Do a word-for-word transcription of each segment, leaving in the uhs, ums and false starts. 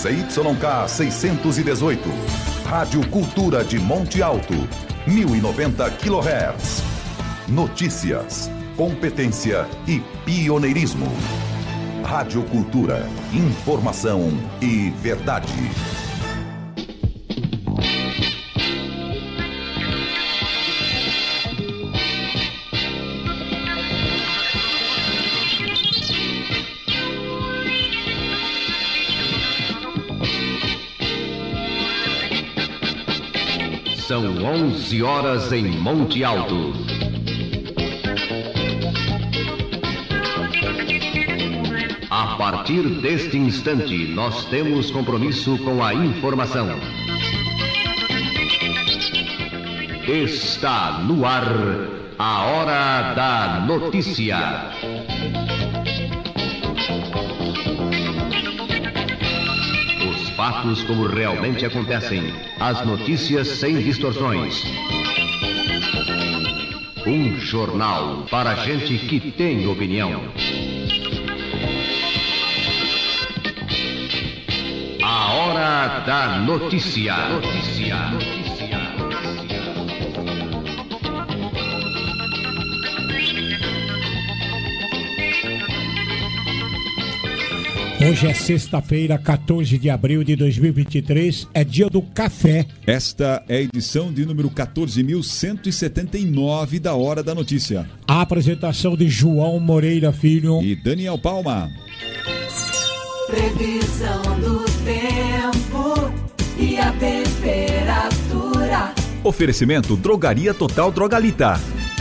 Z Y K seiscentos e dezoito. Rádio Cultura de Monte Alto, mil e noventa quilohertz. Notícias, competência e pioneirismo. Rádio Cultura, informação e verdade. São onze horas em Monte Alto. A partir deste instante, nós temos compromisso com a informação. Está no ar a Hora da Notícia. Os fatos como realmente acontecem. As notícias sem distorções. Um jornal para gente que tem opinião. A Hora da Notícia. Notícia. Notícia. Hoje é sexta-feira, quatorze de abril de dois mil e vinte e três, é dia do café. Esta é a edição de número quatorze mil cento e setenta e nove da Hora da Notícia. A apresentação de João Moreira Filho e Daniel Palma. Previsão do tempo e a temperatura. Oferecimento Drogaria Total Drogalita.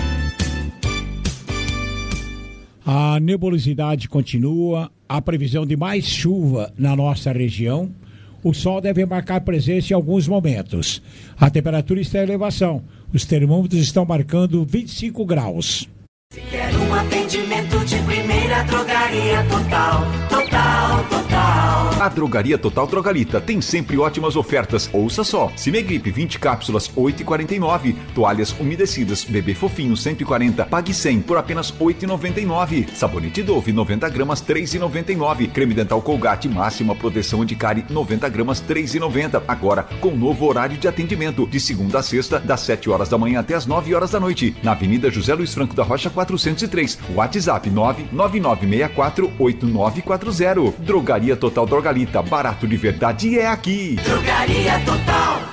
A nebulosidade continua, a previsão de mais chuva na nossa região. O sol deve marcar presença em alguns momentos. A temperatura está em elevação. Os termômetros estão marcando vinte e cinco graus. Se quer um atendimento de primeira, Drogaria Total, Total, Total. A Drogaria Total Drogalita tem sempre ótimas ofertas. Ouça só: Cimegripe vinte cápsulas, oito e quarenta e nove. Toalhas umedecidas Bebê Fofinho cento e quarenta, pague cem por apenas oito e noventa e nove. Sabonete Dove noventa gramas, três e noventa e nove. Creme dental Colgate máxima proteção anticárie noventa gramas, três e noventa. Agora com novo horário de atendimento, de segunda a sexta, das sete horas da manhã até as nove horas da noite, na Avenida José Luiz Franco da Rocha quatrocentos e três. WhatsApp nove nove nove seis quatro oito nove quatro zero. Drogaria Total Drogalita, barato de verdade é aqui. Drogaria Total.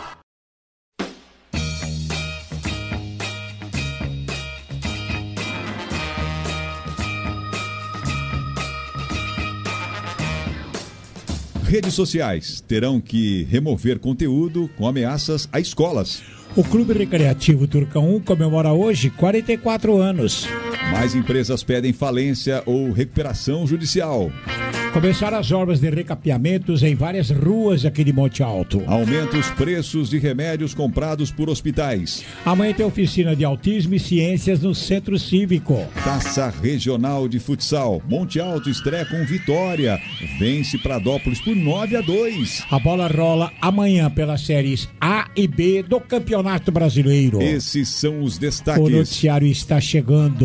Redes sociais terão que remover conteúdo com ameaças a escolas. O Clube Recreativo Turcão um comemora hoje quarenta e quatro anos. Mais empresas pedem falência ou recuperação judicial. Começaram as obras de recapeamentos em várias ruas aqui de Monte Alto. Aumenta os preços de remédios comprados por hospitais. Amanhã tem oficina de autismo e ciências no Centro Cívico. Taça Regional de Futsal. Monte Alto estreia com vitória. Vence Pradópolis por nove a dois. A bola rola amanhã pelas séries A e B do Campeonato Brasileiro. Esses são os destaques. O noticiário está chegando.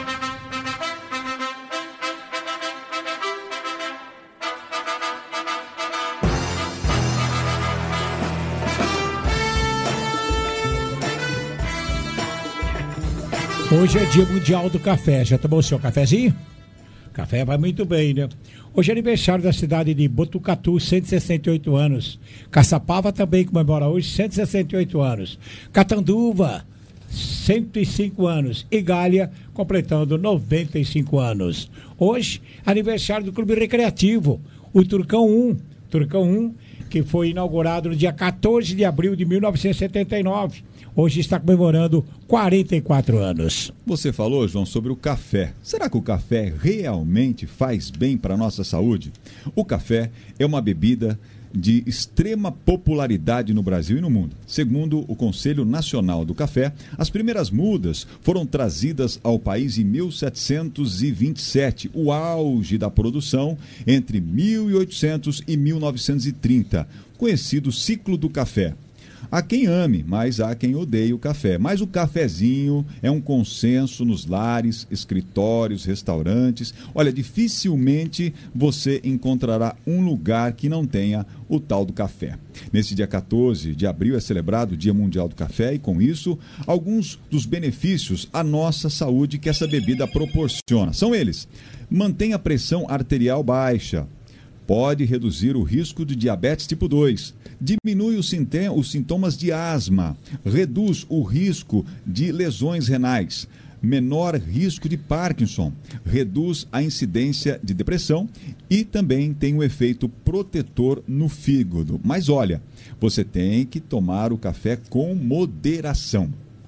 Hoje é dia mundial do café. Já tomou o seu cafezinho? Café vai muito bem, né? Hoje é aniversário da cidade de Botucatu, cento e sessenta e oito anos. Caçapava também comemora hoje, cento e sessenta e oito anos. Catanduva, cento e cinco anos. E Galha, completando noventa e cinco anos. Hoje, aniversário do Clube Recreativo, o Turcão um. Turcão um, que foi inaugurado no dia quatorze de abril de mil novecentos e setenta e nove. Hoje está comemorando quarenta e quatro anos. Você falou, João, sobre o café. Será que o café realmente faz bem para a nossa saúde? O café é uma bebida de extrema popularidade no Brasil e no mundo. Segundo o Conselho Nacional do Café, as primeiras mudas foram trazidas ao país em mil setecentos e vinte e sete, o auge da produção entre mil e oitocentos e mil novecentos e trinta, conhecido ciclo do café. Há quem ame, mas há quem odeie o café. Mas o cafezinho é um consenso nos lares, escritórios, restaurantes. Olha, dificilmente você encontrará um lugar que não tenha o tal do café. Nesse dia quatorze de abril é celebrado o Dia Mundial do Café e, com isso, alguns dos benefícios à nossa saúde que essa bebida proporciona. São eles: mantém a pressão arterial baixa, pode reduzir o risco de diabetes tipo dois, diminui os sintomas de asma, reduz o risco de lesões renais, menor risco de Parkinson, reduz a incidência de depressão e também tem um efeito protetor no fígado. Mas olha, você tem que tomar o café com moderação.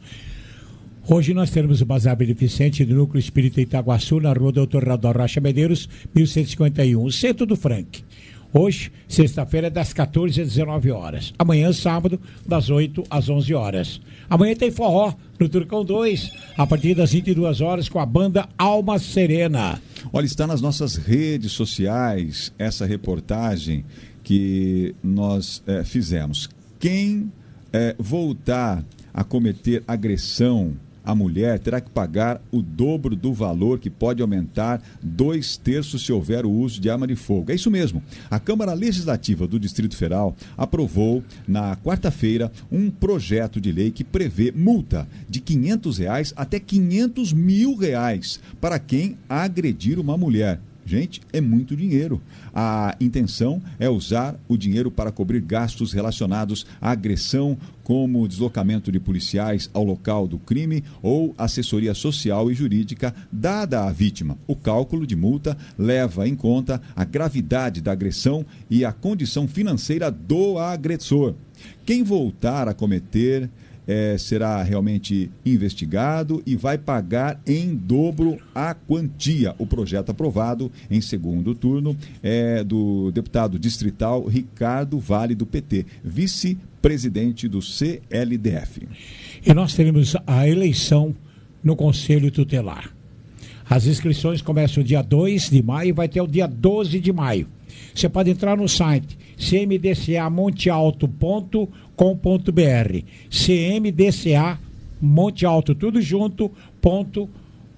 Hoje nós teremos o Bazar Beneficente do Núcleo Espírita Itaguaçu, na rua doutor Rador Rocha Medeiros, mil cento e cinquenta e um, centro do Frank. Hoje, sexta-feira, das quatorze às dezenove horas. Amanhã, sábado, das oito às onze horas. Amanhã tem forró no Turcão dois, a partir das vinte e duas horas, com a banda Alma Serena. Olha, está nas nossas redes sociais essa reportagem que nós é, fizemos. Quem é, voltar a cometer agressão à mulher terá que pagar o dobro do valor, que pode aumentar dois terços se houver o uso de arma de fogo. É isso mesmo. A Câmara Legislativa do Distrito Federal aprovou na quarta-feira um projeto de lei que prevê multa de quinhentos reais até quinhentos mil reais para quem agredir uma mulher. Gente, é muito dinheiro. A intenção é usar o dinheiro para cobrir gastos relacionados à agressão, como deslocamento de policiais ao local do crime ou assessoria social e jurídica dada à vítima. O cálculo de multa leva em conta a gravidade da agressão e a condição financeira do agressor. Quem voltar a cometer É, será realmente investigado e vai pagar em dobro a quantia. O projeto aprovado em segundo turno é do deputado distrital Ricardo Vale, do P T, vice-presidente do C L D F. E nós teremos a eleição no Conselho Tutelar. As inscrições começam dia dois de maio e vai até o dia doze de maio. Você pode entrar no site c m d c a monte alto ponto com ponto b r, c m d c a Monte Alto, tudo junto, ponto,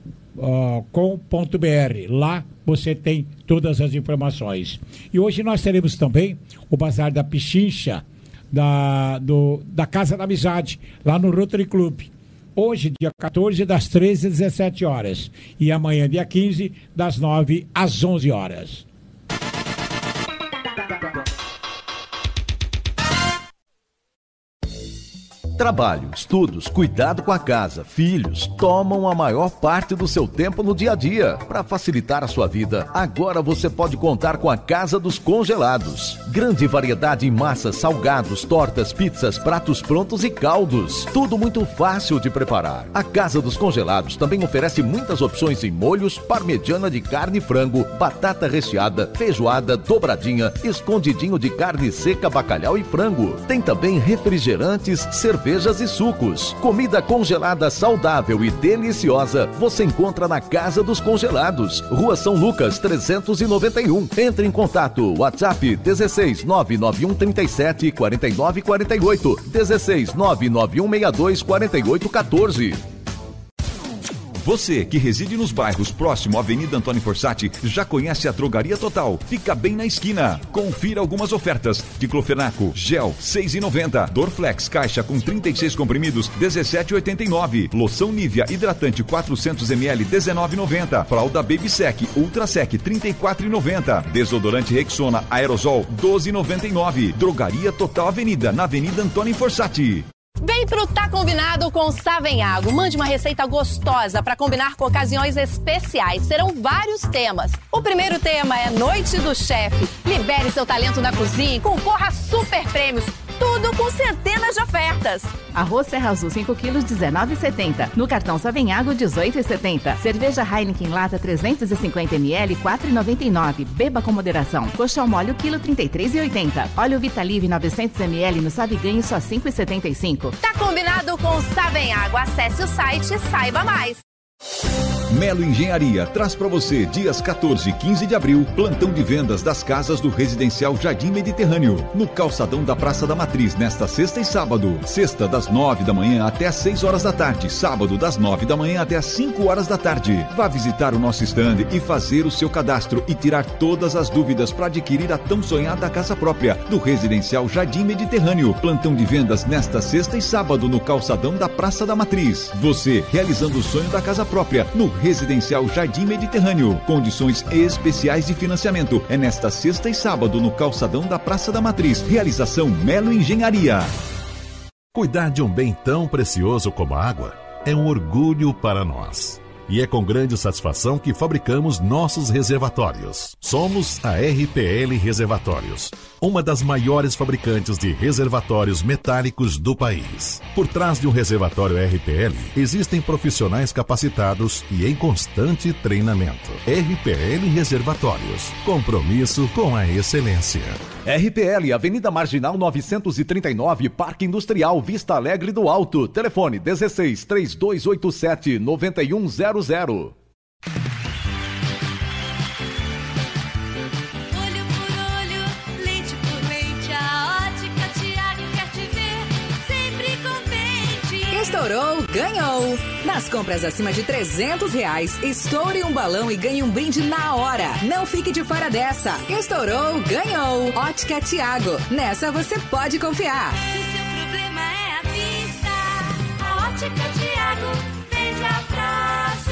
uh, com ponto b r. Lá você tem todas as informações. E hoje nós teremos também o Bazar da Pichincha, da, do, da Casa da Amizade, lá no Rotary Club. Hoje, dia quatorze, das treze às dezessete horas. E amanhã, dia quinze, das nove às onze horas. Trabalho, estudos, cuidado com a casa, filhos, tomam a maior parte do seu tempo no dia a dia. Para facilitar a sua vida, agora você pode contar com a Casa dos Congelados. Grande variedade em massas, salgados, tortas, pizzas, pratos prontos e caldos. Tudo muito fácil de preparar. A Casa dos Congelados também oferece muitas opções em molhos, parmegiana de carne e frango, batata recheada, feijoada, dobradinha, escondidinho de carne seca, bacalhau e frango. Tem também refrigerantes, cerveja, cervejas e sucos. Comida congelada saudável e deliciosa você encontra na Casa dos Congelados, Rua São Lucas trezentos e noventa e um. Entre em contato, WhatsApp dezesseis nove nove um trinta e sete quarenta e nove quarenta e oito, dezesseis nove nove um sessenta e dois quarenta e oito quatorze. Você que reside nos bairros próximo à Avenida Antônio Fossati já conhece a Drogaria Total. Fica bem na esquina. Confira algumas ofertas. Diclofenaco, gel, seis reais e noventa centavos. Dorflex, caixa com trinta e seis comprimidos, dezessete reais e oitenta e nove centavos. Loção Nivea, hidratante quatrocentos mililitros, dezenove reais e noventa centavos. Fralda Baby Sec, Ultra Sec, trinta e quatro reais e noventa centavos. Desodorante Rexona, Aerosol, doze reais e noventa e nove centavos. Drogaria Total Avenida, na Avenida Antônio Fossati. Vem pro Tá Combinado com Savenhago. Mande uma receita gostosa para combinar com ocasiões especiais. Serão vários temas. O primeiro tema é Noite do Chefe. Libere seu talento na cozinha e concorra a super prêmios. Tudo com centenas de ofertas. Arroz Serra Azul cinco quilos, dezenove reais e setenta centavos. No cartão Savenhago, dezoito reais e setenta centavos. Cerveja Heineken Lata trezentos e cinquenta mililitros, quatro reais e noventa e nove centavos. Beba com moderação. Colchão mole, quilo, trinta e três reais e oitenta centavos. Óleo Vitalive novecentos mililitros no Sabe Ganho, só cinco reais e setenta e cinco centavos. Tá combinado com Savenhago. Acesse o site e saiba mais. Melo Engenharia traz para você dias quatorze e quinze de abril, plantão de vendas das casas do Residencial Jardim Mediterrâneo, no calçadão da Praça da Matriz, nesta sexta e sábado. Sexta das nove da manhã até às seis horas da tarde, sábado das nove da manhã até às cinco horas da tarde. Vá visitar o nosso stand e fazer o seu cadastro e tirar todas as dúvidas para adquirir a tão sonhada casa própria do Residencial Jardim Mediterrâneo. Plantão de vendas nesta sexta e sábado no calçadão da Praça da Matriz. Você realizando o sonho da casa própria no Residencial Jardim Mediterrâneo. Condições especiais de financiamento. É nesta sexta e sábado no calçadão da Praça da Matriz. Realização Melo Engenharia. Cuidar de um bem tão precioso como a água é um orgulho para nós. E é com grande satisfação que fabricamos nossos reservatórios. Somos a R P L Reservatórios, uma das maiores fabricantes de reservatórios metálicos do país. Por trás de um reservatório R P L, existem profissionais capacitados e em constante treinamento. R P L Reservatórios, compromisso com a excelência. R P L, Avenida Marginal novecentos e trinta e nove, Parque Industrial, Vista Alegre do Alto. Telefone dezesseis, três dois oito sete, nove um zero zero. Olho por olho, leite por leite, a Ótica Tiago quer te ver sempre contente. Estourou, ganhou! Nas compras acima de trezentos reais, estoure um balão e ganhe um brinde na hora. Não fique de fora dessa. Estourou, ganhou! Ótica Tiago. Nessa você pode confiar. Se seu problema é a vista, a Ótica Tiago vende a prazo.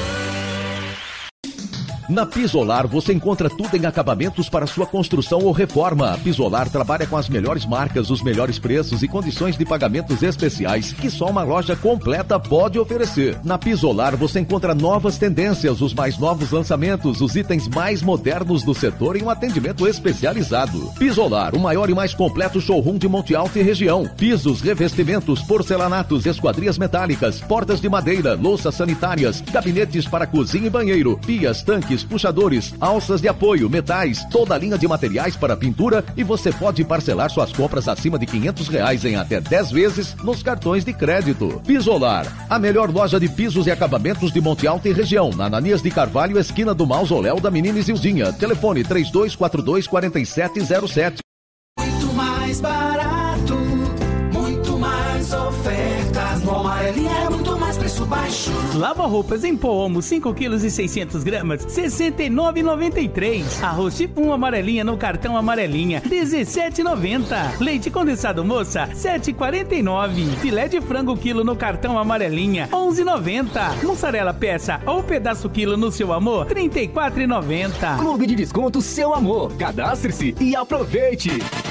Na Pisolar você encontra tudo em acabamentos para sua construção ou reforma. A Pisolar trabalha com as melhores marcas, os melhores preços e condições de pagamentos especiais que só uma loja completa pode oferecer. Na Pisolar você encontra novas tendências, os mais novos lançamentos, os itens mais modernos do setor e um atendimento especializado. Pisolar, o maior e mais completo showroom de Monte Alto e região. Pisos, revestimentos, porcelanatos, esquadrias metálicas, portas de madeira, louças sanitárias, gabinetes para cozinha e banheiro, pias, tanques, puxadores, alças de apoio, metais, toda a linha de materiais para pintura e você pode parcelar suas compras acima de quinhentos reais em até dez vezes nos cartões de crédito. Pisolar, a melhor loja de pisos e acabamentos de Monte Alto e região, na Ananias de Carvalho, esquina do Mausoléu da Menina Isildinha. Telefone três dois quatro dois, quatro sete zero sete. Muito mais barato, muito mais ofertas. No Amarelinha é muito mais preço baixo. Lava roupas em pó Omo cinco quilos e seiscentos gramas, sessenta e nove reais e noventa e três centavos. Arroz tipo um Amarelinha no cartão Amarelinha, dezessete reais e noventa centavos. Leite condensado moça, sete reais e quarenta e nove centavos. Filé de frango quilo no cartão Amarelinha, onze reais e noventa centavos. Mussarela peça ou pedaço quilo no Seu Amor, trinta e quatro reais e noventa centavos. Clube de Desconto Seu Amor. Cadastre-se e aproveite.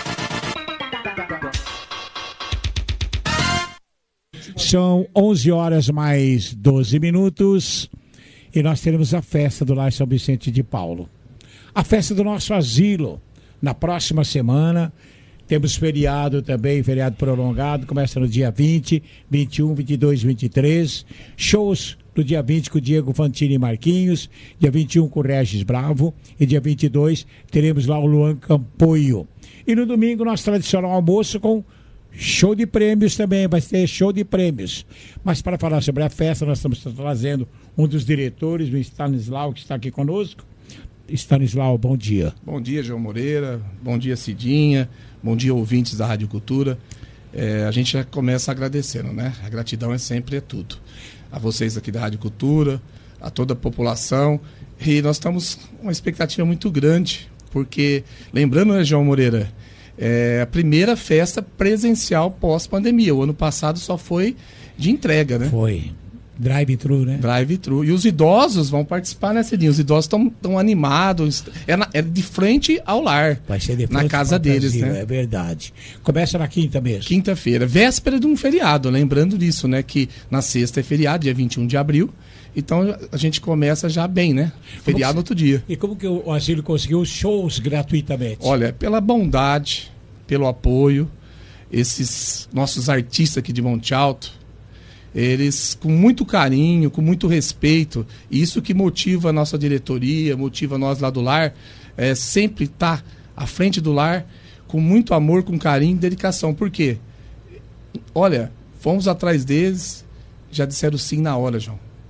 São onze horas mais doze minutos e nós teremos a festa do Lar São Vicente de Paulo. A festa do nosso asilo, na próxima semana. Temos feriado também, feriado prolongado, começa no dia vinte, vinte e um, vinte e dois, vinte e três. Shows no dia vinte com o Diego Fantini e Marquinhos, dia vinte e um com o Regis Bravo e dia vinte e dois teremos lá o Luan Campoio. E no domingo, nosso tradicional almoço com show de prêmios também, vai ter show de prêmios. Mas para falar sobre a festa, nós estamos trazendo um dos diretores, o Stanislau, que está aqui conosco. Stanislau, bom dia. Bom dia, João Moreira, bom dia, Cidinha, bom dia, ouvintes da Rádio Cultura. É, a gente já começa agradecendo, né? A gratidão é sempre é tudo. A vocês aqui da Rádio Cultura, a toda a população. E nós estamos com uma expectativa muito grande, porque, lembrando, né, João Moreira, é a primeira festa presencial pós-pandemia. O ano passado só foi de entrega, né? Foi. Drive-thru, né? Drive-thru. E os idosos vão participar, né, Cidinho? Os idosos estão tão animados. É, na, é de frente ao lar. Vai ser de frente na casa deles, Brasil, né? É verdade. Começa na quinta mesmo. Quinta-feira. Véspera de um feriado. Lembrando disso, né? Que na sexta é feriado, dia vinte e um de abril. Então a gente começa já bem, né? Feriado no outro dia. E como que o asilo conseguiu os shows gratuitamente? Olha, pela bondade, pelo apoio, esses nossos artistas aqui de Monte Alto, eles com muito carinho, com muito respeito, isso que motiva a nossa diretoria, motiva nós lá do lar, é sempre estar à frente do lar com muito amor, com carinho e dedicação. Por quê? Olha, fomos atrás deles, já disseram sim na hora, João.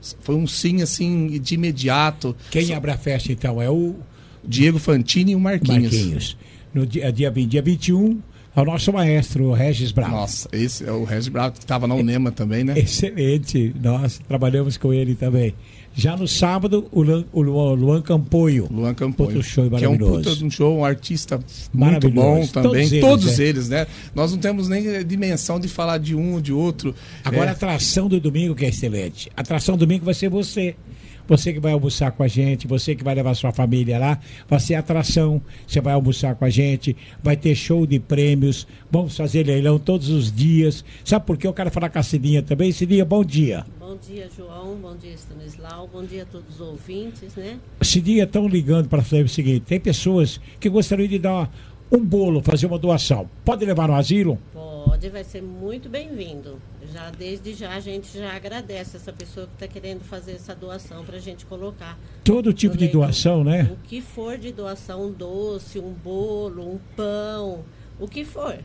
Foi um sim, assim, de imediato. Quem abre a festa, então, é o... Diego Fantini e o Marquinhos. Marquinhos. No dia, dia, dia vinte e um, é o nosso maestro, o Regis Bravo. Nossa, esse é o Regis Bravo, que estava na UNEMA também, né? Excelente. Nós trabalhamos com ele também. Já no sábado, o Luan, o Luan, Luan Campoio. Luan Campoio. Outro show que é um puta de um show, um artista muito bom também. Todos, eles, Todos é. eles, né? Nós não temos nem dimensão de falar de um ou de outro. Agora, é. a atração do domingo que é excelente. A atração do domingo vai ser você. Você que vai almoçar com a gente, você que vai levar sua família lá, vai ser atração, você vai almoçar com a gente, vai ter show de prêmios, vamos fazer leilão todos os dias. Sabe por quê? Eu quero falar com a Cidinha também. Cidinha, bom dia. Bom dia, João, bom dia, Stanislau, bom dia a todos os ouvintes, né? Cidinha, estão ligando para fazer o seguinte, tem pessoas que gostariam de dar um bolo, fazer uma doação. Pode levar no asilo? Pode, vai ser muito bem-vindo. Já desde já a gente já agradece essa pessoa que está querendo fazer essa doação para a gente colocar. Todo tipo de doação, né? O que for de doação, um doce, um bolo, um pão, o que for.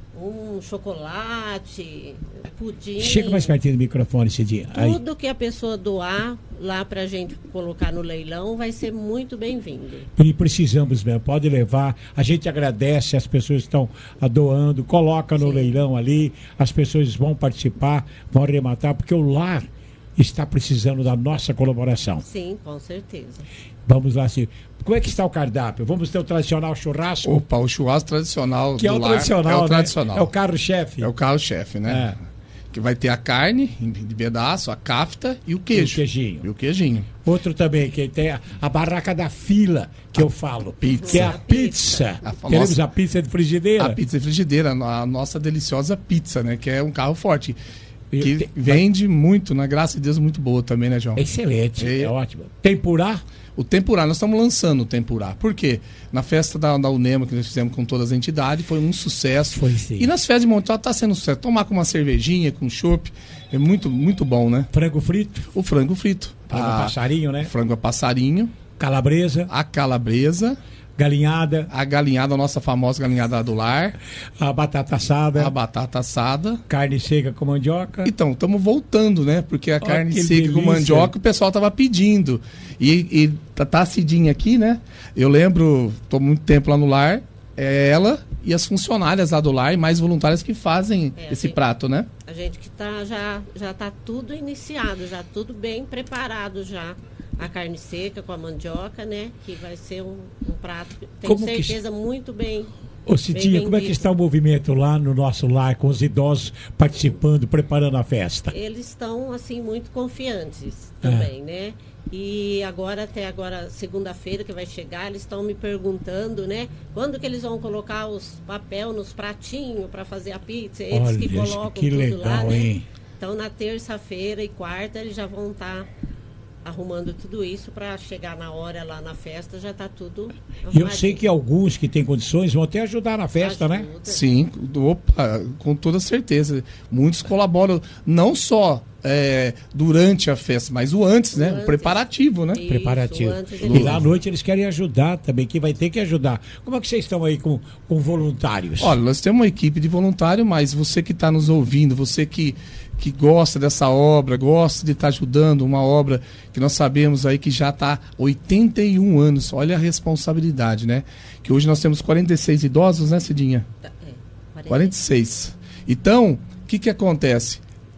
Um chocolate, pudim. Chega mais pertinho do microfone, Cidinha. Tudo Aí. que a pessoa doar lá pra gente colocar no leilão vai ser muito bem-vindo. E precisamos mesmo, pode levar. A gente agradece as pessoas que estão doando, coloca no Sim. leilão ali, as pessoas vão participar, vão arrematar, porque o lar está precisando da nossa colaboração. Sim, com certeza. Vamos lá, Cidinha. Como é que está o cardápio? Vamos ter o tradicional churrasco? Opa, o churrasco tradicional que do é o lar tradicional, é o né? tradicional. É o carro-chefe. É o carro-chefe, né? É. Que vai ter a carne de pedaço, a kafta e o queijo. E o queijinho. E o queijinho. Outro também, que tem a, a barraca da fila, que a eu falo. Pizza. Que é a pizza. A famosa, Teremos a pizza de frigideira. A pizza de frigideira, a nossa deliciosa pizza, né? Que é um carro forte. Que te, vende vai... muito, na graça de Deus, muito boa também, né, João? Excelente, é, é ótimo. Tempurá? O Tempurá, nós estamos lançando o Tempurá. Por quê? Na festa da, da UNEMA, que nós fizemos com todas as entidades, foi um sucesso. Foi sim. E nas festas de Monte Alto está sendo um sucesso. Tomar com uma cervejinha, com chopp, é muito, muito bom, né? Frango frito? O frango frito. Frango a, passarinho, né? Frango a passarinho. Calabresa. A calabresa. Galinhada. A galinhada, a nossa famosa galinhada do lar. A batata assada. A batata assada. Carne seca com mandioca. Então, estamos voltando, né? Porque a oh, carne seca delícia. com mandioca o pessoal tava pedindo. E, e tá, tá a Cidinha aqui, né? Eu lembro, tô muito tempo lá no lar. É ela e as funcionárias lá do lar e mais voluntárias que fazem é, esse gente, prato, né? A gente que tá, já, já tá tudo iniciado, já tudo bem preparado já. A carne seca com a mandioca, né? Que vai ser um, um prato, tenho como certeza, que... muito bem. Ô Cidinha, como é que está o movimento lá no nosso lar, com os idosos participando, preparando a festa? Eles estão, assim, muito confiantes também, é. né? E agora, até agora, segunda-feira que vai chegar, eles estão me perguntando, né? Quando que eles vão colocar os papel nos pratinhos para fazer a pizza? Eles Olha, que colocam que tudo legal, lá, né? Hein? Então, na terça-feira e quarta, eles já vão estar... Tá arrumando tudo isso para chegar na hora lá na festa, já está tudo arrumadinho. E eu sei que alguns que têm condições vão até ajudar na festa, Ajuda. né? Sim, opa, com toda certeza. Muitos colaboram, não só é, durante a festa, mas o antes, né? Antes. O preparativo, né? Isso, preparativo. E lá à noite eles querem ajudar também, que vai ter que ajudar. Como é que vocês estão aí com, com voluntários? Olha, nós temos uma equipe de voluntário, mas você que está nos ouvindo, você que que gosta dessa obra, gosta de estar ajudando uma obra que nós sabemos aí que já está oitenta e um anos. Olha a responsabilidade, né? Que hoje nós temos quarenta e seis idosos, né, Cidinha? É, quarenta. quarenta e seis. Então, o que que acontece?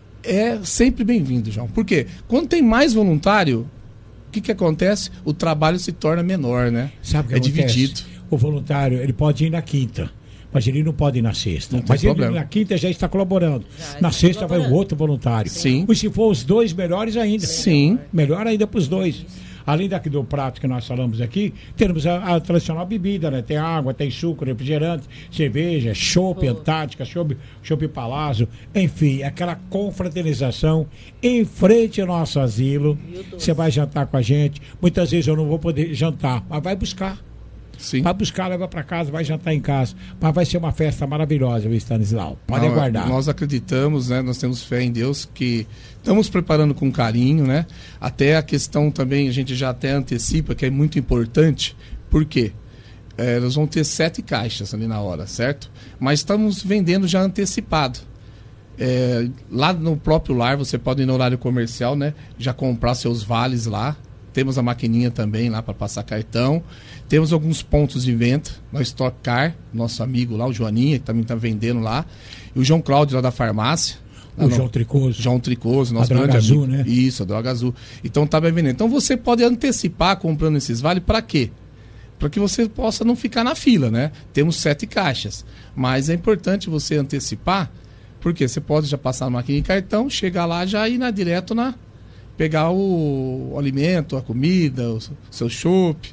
É sempre bem-vindo, João. Por quê? Quando tem mais voluntário, o que que acontece? O trabalho se torna menor, né? Sabe o que é acontece? Dividido. O voluntário, ele pode ir na quinta. Mas ele não pode ir na sexta. Não Mas tem ele problema. na quinta já está colaborando. Já na está sexta colaborando. vai o outro voluntário. Sim. E se for os dois, melhores ainda. Sim. Melhor ainda para os dois. Além daqui do prato que nós falamos aqui, temos a, a tradicional bebida, né? Tem água, tem suco, refrigerante, cerveja, chopp, Antártica, chopp, chopp Palazzo, enfim, aquela confraternização em frente ao nosso asilo. Você vai jantar com a gente. Muitas vezes eu não vou poder jantar, mas vai buscar. Sim. Vai buscar, leva para casa, vai jantar em casa. Mas vai ser uma festa maravilhosa, viu, Stanislau? Pode Não, aguardar. Nós acreditamos, né? Nós temos fé em Deus que estamos preparando com carinho, né? Até a questão também, a gente já até antecipa, que é muito importante. Por quê? É, nós vamos ter sete caixas ali na hora, certo? Mas estamos vendendo já antecipado. É, lá no próprio lar, você pode ir no horário comercial, né? Já comprar seus vales lá. Temos a maquininha também lá para passar cartão. Temos alguns pontos de venda. No Stock Car, nosso amigo lá, o Joaninha, que também está vendendo lá. E o João Cláudio lá da farmácia. O João Tricoso. João Tricoso, nosso a grande Droga Azul, amigo. né? Isso, a Droga Azul. Então tá bem vendendo. Então você pode antecipar comprando esses vales para quê? Para que você possa não ficar na fila, né? Temos sete caixas. Mas é importante você antecipar, porque você pode já passar na máquina de cartão, chegar lá já ir na, direto na... pegar o, o alimento, a comida, o seu chopp.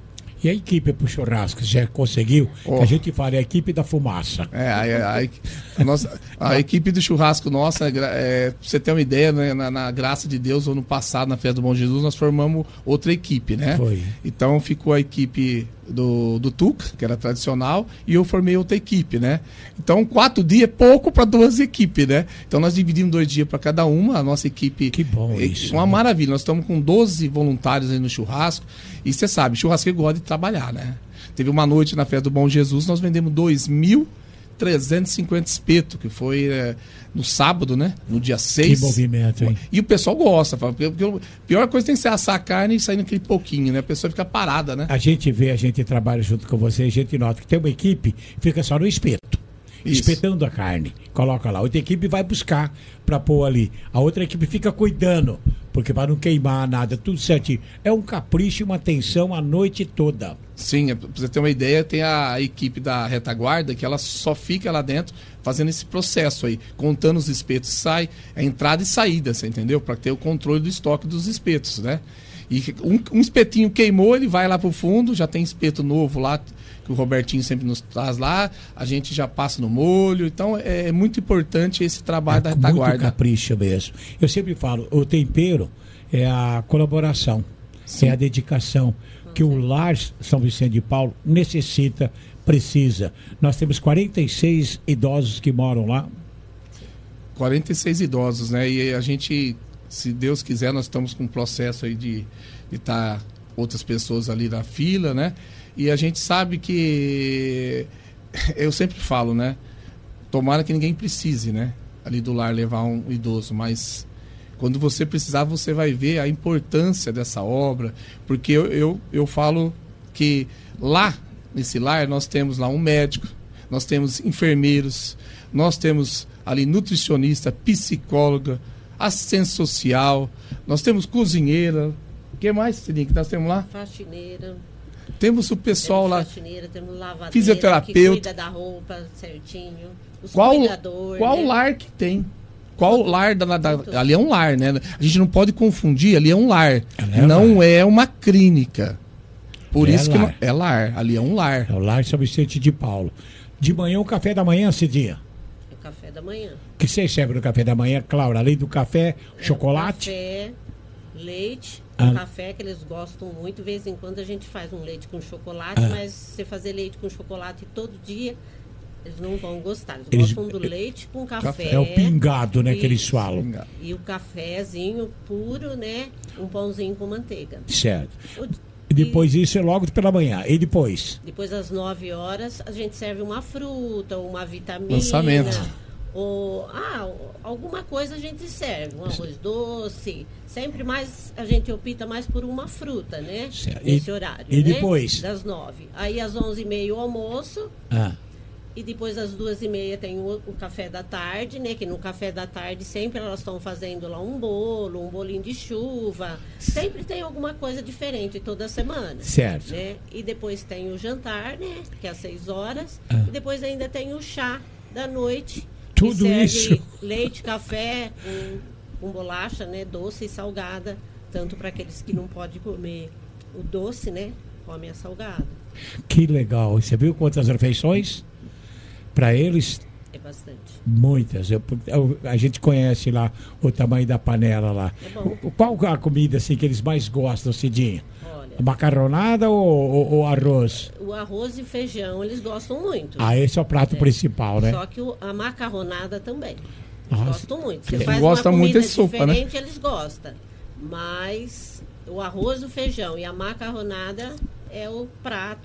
E a equipe pro churrasco, já conseguiu? Oh. Que a gente fala, é a equipe da fumaça. É, a, a, a, a, nossa, a equipe do churrasco nossa, é, pra você ter uma ideia, né, na, na graça de Deus, ano passado, na Festa do Bom Jesus, nós formamos outra equipe, né? Foi. Então ficou a equipe do, do Tuca, que era tradicional, e eu formei outra equipe, né? Então quatro dias é pouco para duas equipes, né? Então nós dividimos dois dias para cada uma, a nossa equipe... Que bom é, isso. Uma né? maravilha, nós estamos com doze voluntários aí no churrasco, e você sabe, churrasqueiro gosta de trabalhar, né? Teve uma noite na Festa do Bom Jesus, nós vendemos dois mil trezentos e cinquenta espetos, que foi é, no sábado, né? No dia seis. Que movimento, hein? E o pessoal gosta, porque, porque a pior coisa tem que ser assar a carne e sair naquele pouquinho, né? A pessoa fica parada, né? A gente vê, a gente trabalha junto com você, a gente nota que tem uma equipe que fica só no espeto. Isso. Espetando a carne, coloca lá. Outra equipe vai buscar para pôr ali. A outra equipe fica cuidando, porque para não queimar nada, tudo certinho. É um capricho e uma atenção a noite toda. Sim, para você ter uma ideia, tem a equipe da retaguarda que ela só fica lá dentro fazendo esse processo aí, contando os espetos, sai, a entrada e saída, você entendeu? Para ter o controle do estoque dos espetos, né? E um, um espetinho queimou, ele vai lá pro fundo, já tem espeto novo lá, que o Robertinho sempre nos traz lá, a gente já passa no molho, então é, é muito importante esse trabalho é da retaguarda. Muito capricho mesmo. Eu sempre falo, o tempero é a colaboração, Sim. é a dedicação, que o lar São Vicente de Paulo necessita, precisa. Nós temos quarenta e seis idosos que moram lá. quarenta e seis idosos, né? E a gente, se Deus quiser, nós estamos com um processo aí de estar tá outras pessoas ali na fila, né? E a gente sabe que, eu sempre falo, né? Tomara que ninguém precise, né? Ali do lar levar um idoso, mas quando você precisar, você vai ver a importância dessa obra, porque eu, eu, eu falo que lá, nesse lar, nós temos lá um médico, nós temos enfermeiros, nós temos ali nutricionista, psicóloga, assistente social, nós temos cozinheira, o que mais, Cidinha, que nós temos lá? Faxineira. Temos o pessoal temos lá, faxineira, temos lavadeira, fisioterapeuta, que cuida da roupa certinho, os qual, cuidador, qual né? lar que tem? Qual lar da, da, ali é um lar, né? A gente não pode confundir, ali é um lar, é não lar. É uma clínica. Por é isso lar. que é lar, ali é um lar. É o lar São Vicente de Paulo. De manhã, o café da manhã, Cidinha? O café da manhã. O que você serve no café da manhã, Cláudia? Além do café, é, chocolate? Café, leite, ah. um café que eles gostam muito. De vez em quando a gente faz um leite com chocolate, ah. mas se você fazer leite com chocolate todo dia, eles não vão gostar. Eles, eles gostam do leite com café. É o pingado, né, e, que eles falam. E o cafezinho puro, né? Um pãozinho com manteiga. Certo. O, e depois isso é logo pela manhã. E depois? Depois das nove horas, a gente serve uma fruta, uma vitamina. Lançamento. Ou ah, alguma coisa a gente serve. Um arroz doce. Sempre mais, a gente opta mais por uma fruta, né? Certo. Nesse e, horário. E né? depois? Das nove. Aí às onze e meia o almoço. Ah. E depois às duas e meia tem o, o café da tarde, né? Que no café da tarde sempre elas estão fazendo lá um bolo, um bolinho de chuva. Sempre tem alguma coisa diferente toda semana. Certo. Né? E depois tem o jantar, né? Que é às seis horas. Ah. E depois ainda tem o chá da noite. Tudo que serve isso. Leite, café, com, com bolacha, né? Doce e salgada. Tanto para aqueles que não podem comer o doce, né? Comem a salgada. Que legal. Você viu quantas refeições? Para eles, é bastante. Muitas. Eu, eu, a gente conhece lá o tamanho da panela lá. É bom. Qual a comida assim, que eles mais gostam, Cidinha? Olha, macarronada ou, ou, ou arroz? O arroz e feijão eles gostam muito. Ah, esse é o prato é. principal, né? Só que o, a macarronada também. Eles Nossa. gostam muito. Você Eles faz gostam uma comida muito de sopa, diferente, né? Eles gostam. Mas o arroz, o feijão e a macarronada é o prato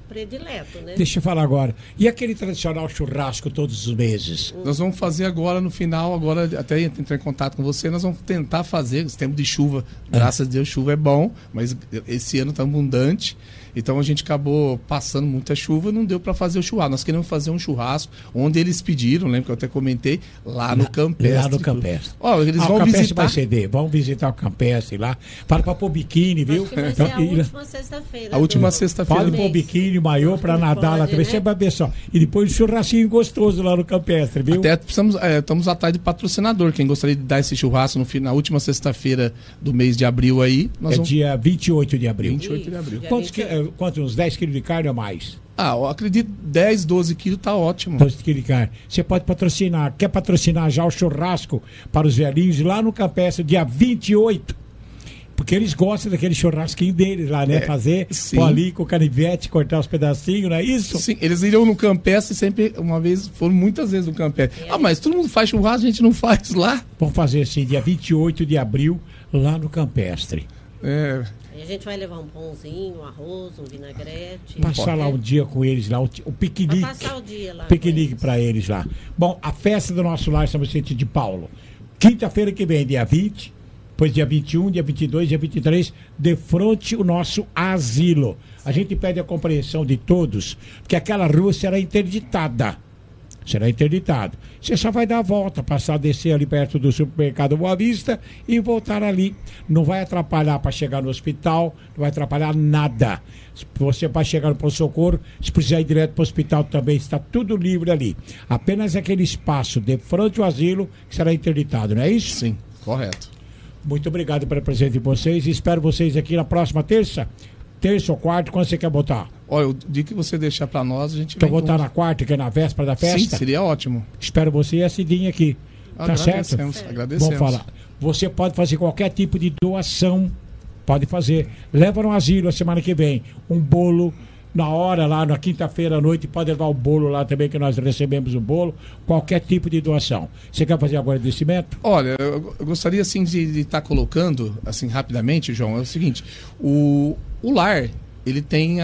predileto, né? Deixa eu falar agora. E aquele tradicional churrasco todos os meses? Nós vamos fazer agora no final, agora até entrar em contato com você, nós vamos tentar fazer, esse tempo de chuva, graças a Deus chuva é bom, mas esse ano está abundante, então a gente acabou passando muita chuva, não deu para fazer o churrasco. Nós queremos fazer um churrasco onde eles pediram, lembra que eu até comentei, lá no Campestre. Lá no Campestre. Ó, eles ah, vão o Campestre visitar. vai ceder, vão visitar o Campestre lá, para para pôr biquíni, viu? Acho que vai ser a última sexta-feira. A última sexta-feira. Pode pôr biquíni, maiô para nadar lá também, você vai ver só. E depois um churrasquinho gostoso lá no Campestre, viu? Até precisamos, é, estamos atrás de patrocinador, quem gostaria de dar esse churrasco no, na última sexta-feira do mês de abril aí. Nós é vamos... dia vinte e oito de abril. vinte e oito de abril. Quantos, que, quantos? Uns dez quilos de carne ou mais? Ah, eu acredito dez, doze quilos tá ótimo. doze quilos de carne. Você pode patrocinar. Quer patrocinar já o churrasco para os velhinhos lá no Campestre, dia vinte e oito? Porque eles gostam daquele churrasquinho deles lá, né? É, Fazer, sim. pôr ali com canivete, cortar os pedacinhos, não é isso? Sim, eles iriam no Campestre sempre, uma vez, foram muitas vezes no Campestre. É. Ah, mas todo mundo faz churrasco, a gente não faz lá. Vamos fazer assim, dia vinte e oito de abril, lá no Campestre. É. Aí a gente vai levar um pãozinho, um arroz, um vinagrete. Passar lá um dia com eles lá, o, o piquenique. Pra passar o dia lá. Piquenique para eles lá. Bom, a festa do nosso lar São Vicente de Paulo. Quinta-feira que vem, dia vinte, depois dia vinte e um, dia vinte e dois, dia vinte e três, de frente o nosso asilo. A gente pede a compreensão de todos, porque aquela rua será interditada. Será interditado. Você só vai dar a volta, passar a descer ali perto do supermercado Boa Vista e voltar ali. Não vai atrapalhar para chegar no hospital, não vai atrapalhar nada. Você vai chegar no socorro, se precisar ir direto para o hospital também, está tudo livre ali. Apenas aquele espaço de frente ao asilo que será interditado, não é isso? Sim, correto. Muito obrigado pela presença de vocês. Espero vocês aqui na próxima terça. Terça ou quarta, quando você quer botar? Olha, o dia que você deixar pra nós, a gente Quer vem botar com... na quarta, que é na véspera da festa? Sim, seria ótimo. Espero você e a Cidinha aqui. Tá certo? Agradecemos, agradecemos. Vamos falar. Você pode fazer qualquer tipo de doação. Pode fazer. Leva no asilo a semana que vem. Um bolo na hora, lá na quinta-feira à noite. Pode levar o bolo lá também, que nós recebemos o bolo. Qualquer tipo de doação. Você quer fazer agora agradecimento? Olha, eu, eu gostaria assim de estar colocando, assim, rapidamente, João, é o seguinte. O, o lar, ele tem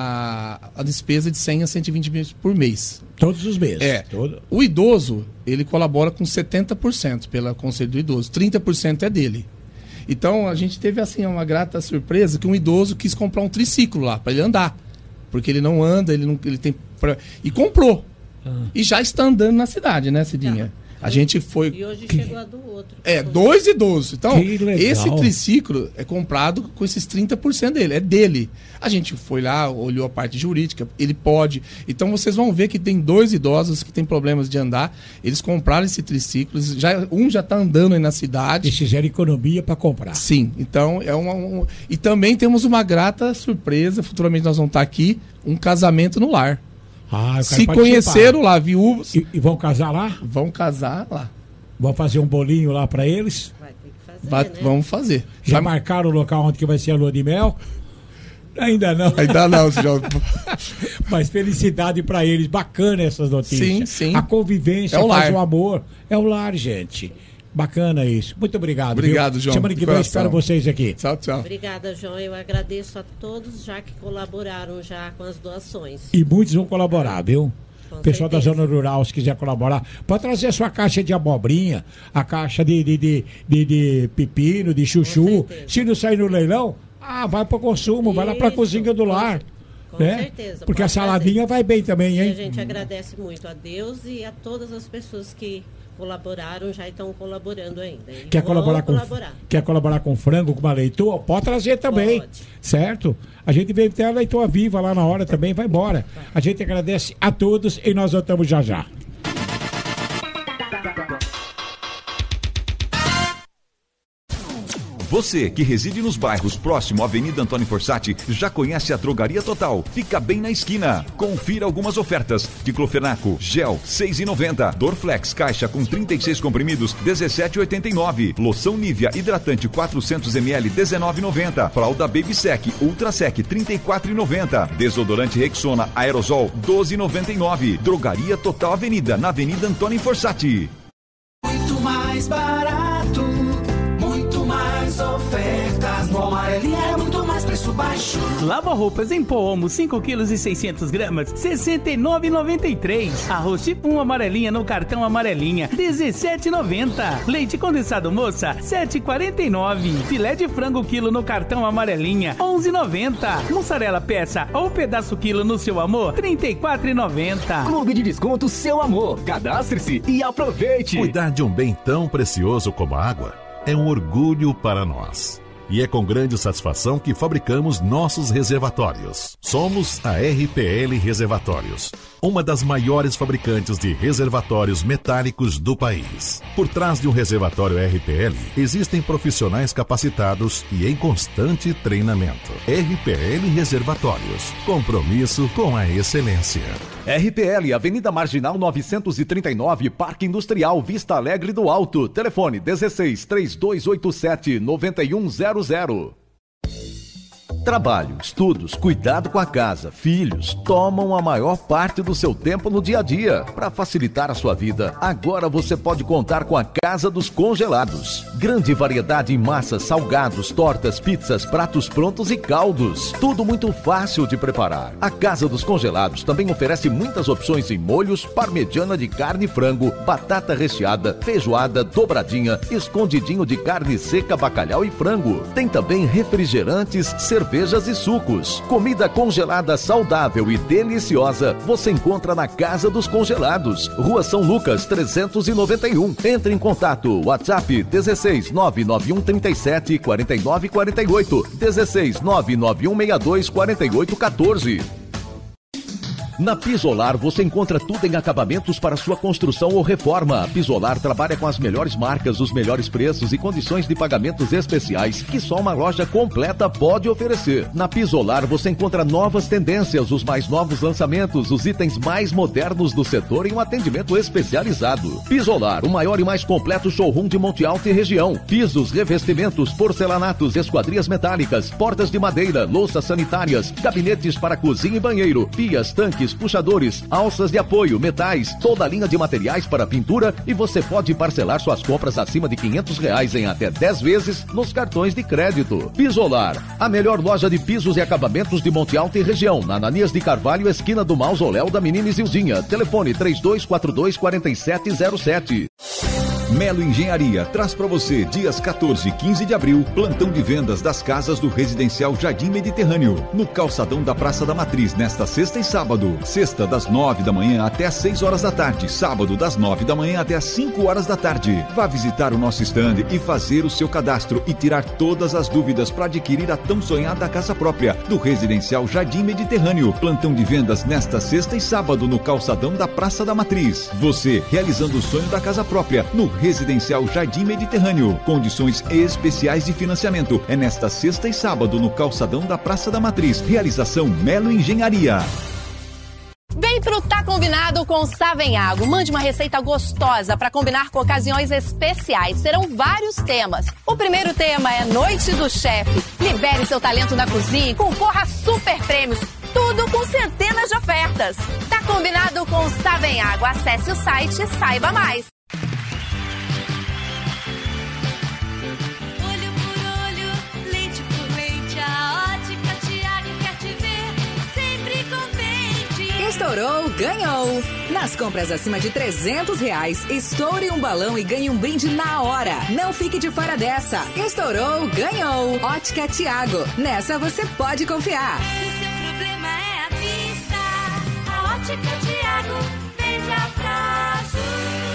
a, a despesa de cem a cento e vinte mil por mês. Todos os meses? É. Todo... O idoso, ele colabora com setenta por cento pelo Conselho do Idoso. trinta por cento é dele. Então, a gente teve, assim, uma grata surpresa que um idoso quis comprar um triciclo lá, para ele andar. Porque ele não anda, ele não ele tem... Pra... E comprou. Ah. E já está andando na cidade, né, Cidinha? Ah. A gente foi... E hoje que... chegou a do outro. É, dois idosos. Então, esse triciclo é comprado com esses trinta por cento dele, é dele. A gente foi lá, olhou a parte jurídica, ele pode. Então, vocês vão ver que tem dois idosos que têm problemas de andar. Eles compraram esse triciclo, já, um já está andando aí na cidade. Eles fizeram economia para comprar. Sim, então é uma... Um... E também temos uma grata surpresa, futuramente nós vamos estar aqui, um casamento no lar. Ah, se conheceram lá, viúvos. E, e vão casar lá? Vão casar lá. Vão fazer um bolinho lá para eles? Vai ter que fazer, vai, né? Vamos fazer. Já vai... marcaram o local onde que vai ser a lua de mel? Ainda não. Ainda não, senhor. Mas felicidade para eles. Bacana essas notícias. Sim, sim. A convivência, é o faz lar. o amor. É o lar, gente. Bacana isso. Muito obrigado. Obrigado, viu? João. Semana que vem eu espero vocês aqui. Tchau, tchau. Obrigada, João. Eu agradeço a todos já que colaboraram já com as doações. E muitos vão colaborar, viu? Com Pessoal certeza. da zona rural, se quiser colaborar, pode trazer a sua caixa de abobrinha, a caixa de, de, de, de, de pepino, de chuchu. Se não sair no leilão, ah, vai para o consumo, Isso, vai lá para a cozinha do lar. Com né? certeza. Porque a pode saladinha fazer. vai bem também, hein? E a gente agradece muito a Deus e a todas as pessoas que colaboraram, já estão colaborando ainda. E Quer vão colaborar, com, colaborar. quer colaborar com frango, com uma leitoa? Pode trazer também, Pode. certo? A gente veio ter a leitoa viva lá na hora também, vai embora. A gente agradece a todos e nós voltamos já já. Você que reside nos bairros próximo à Avenida Antônio Fossati já conhece a Drogaria Total. Fica bem na esquina. Confira algumas ofertas. Diclofenaco, gel, seis reais e noventa centavos. Dorflex, caixa com trinta e seis comprimidos, dezessete reais e oitenta e nove centavos. Loção Nivea, hidratante quatrocentos mililitros, dezenove reais e noventa centavos. Fralda Baby Sec, Ultra Sec, trinta e quatro reais e noventa centavos. Desodorante Rexona, Aerosol, doze reais e noventa e nove centavos. Drogaria Total Avenida, na Avenida Antônio Fossati. Muito mais barato, muito mais ofertas. No Amarelinha é muito mais preço baixo. Lava roupas em pó Omo cinco quilos e seiscentos gramas, sessenta e nove reais e noventa e três centavos. Arroz tipo um amarelinha no cartão amarelinha, dezessete reais e noventa centavos. Leite condensado moça, sete reais e quarenta e nove centavos. Filé de frango quilo no cartão amarelinha, onze reais e noventa centavos. Mussarela peça ou pedaço quilo no Seu Amor, trinta e quatro reais e noventa centavos. Clube de Desconto Seu Amor. Cadastre-se e aproveite. Cuidar de um bem tão precioso como a água é um orgulho para nós. E é com grande satisfação que fabricamos nossos reservatórios. Somos a R P L Reservatórios, uma das maiores fabricantes de reservatórios metálicos do país. Por trás de um reservatório R P L, existem profissionais capacitados e em constante treinamento. R P L Reservatórios, compromisso com a excelência. R P L, Avenida Marginal novecentos e trinta e nove, Parque Industrial, Vista Alegre do Alto. Telefone dezesseis, três dois oito sete, nove um zero zero. Trabalho, estudos, cuidado com a casa, filhos, tomam a maior parte do seu tempo no dia a dia. Para facilitar a sua vida, agora você pode contar com a Casa dos Congelados. Grande variedade em massas, salgados, tortas, pizzas, pratos prontos e caldos. Tudo muito fácil de preparar. A Casa dos Congelados também oferece muitas opções em molhos, parmegiana de carne e frango, batata recheada, feijoada, dobradinha, escondidinho de carne seca, bacalhau e frango. Tem também refrigerantes, cervejas e sucos. Comida congelada saudável e deliciosa você encontra na Casa dos Congelados, Rua São Lucas trezentos e noventa e um. Entre em contato, WhatsApp dezesseis, nove nove um, trinta e sete, quarenta e nove, quarenta e oito, dezesseis, nove nove um, sessenta e dois, quarenta e oito, quatorze. Na Pisolar você encontra tudo em acabamentos para sua construção ou reforma. A Pisolar trabalha com as melhores marcas, os melhores preços e condições de pagamentos especiais que só uma loja completa pode oferecer. Na Pisolar você encontra novas tendências, os mais novos lançamentos, os itens mais modernos do setor e um atendimento especializado. Pisolar, o maior e mais completo showroom de Monte Alto e região. Pisos, revestimentos, porcelanatos, esquadrias metálicas, portas de madeira, louças sanitárias, gabinetes para cozinha e banheiro, pias, tanques, puxadores, alças de apoio, metais, toda a linha de materiais para pintura, e você pode parcelar suas compras acima de quinhentos reais em até dez vezes nos cartões de crédito. Pisolar, a melhor loja de pisos e acabamentos de Monte Alto e região, na Ananias de Carvalho, esquina do Mausoléu da Menina Isildinha. Telefone três dois quatro dois, quatro sete zero sete. Melo Engenharia traz para você dias quatorze e quinze de abril, plantão de vendas das casas do Residencial Jardim Mediterrâneo, no calçadão da Praça da Matriz, nesta sexta e sábado. Sexta das nove da manhã até às seis horas da tarde, sábado das nove da manhã até às cinco horas da tarde. Vá visitar o nosso stand e fazer o seu cadastro e tirar todas as dúvidas para adquirir a tão sonhada casa própria do Residencial Jardim Mediterrâneo. Plantão de vendas nesta sexta e sábado no calçadão da Praça da Matriz. Você realizando o sonho da casa própria no Residencial Jardim Mediterrâneo. Condições especiais de financiamento. É nesta sexta e sábado no calçadão da Praça da Matriz. Realização Melo Engenharia. Vem pro Tá Combinado com Savenhago. Mande uma receita gostosa para combinar com ocasiões especiais. Serão vários temas. O primeiro tema é Noite do Chefe. Libere seu talento na cozinha e concorra a super prêmios. Tudo com centenas de ofertas. Tá Combinado com Savenhago. Acesse o site e saiba mais. Estourou, ganhou! Nas compras acima de trezentos reais, estoure um balão e ganhe um brinde na hora. Não fique de fora dessa. Estourou, ganhou! Ótica Tiago. Nessa você pode confiar. Se o seu problema é a vista, a Ótica Tiago vende a prazo.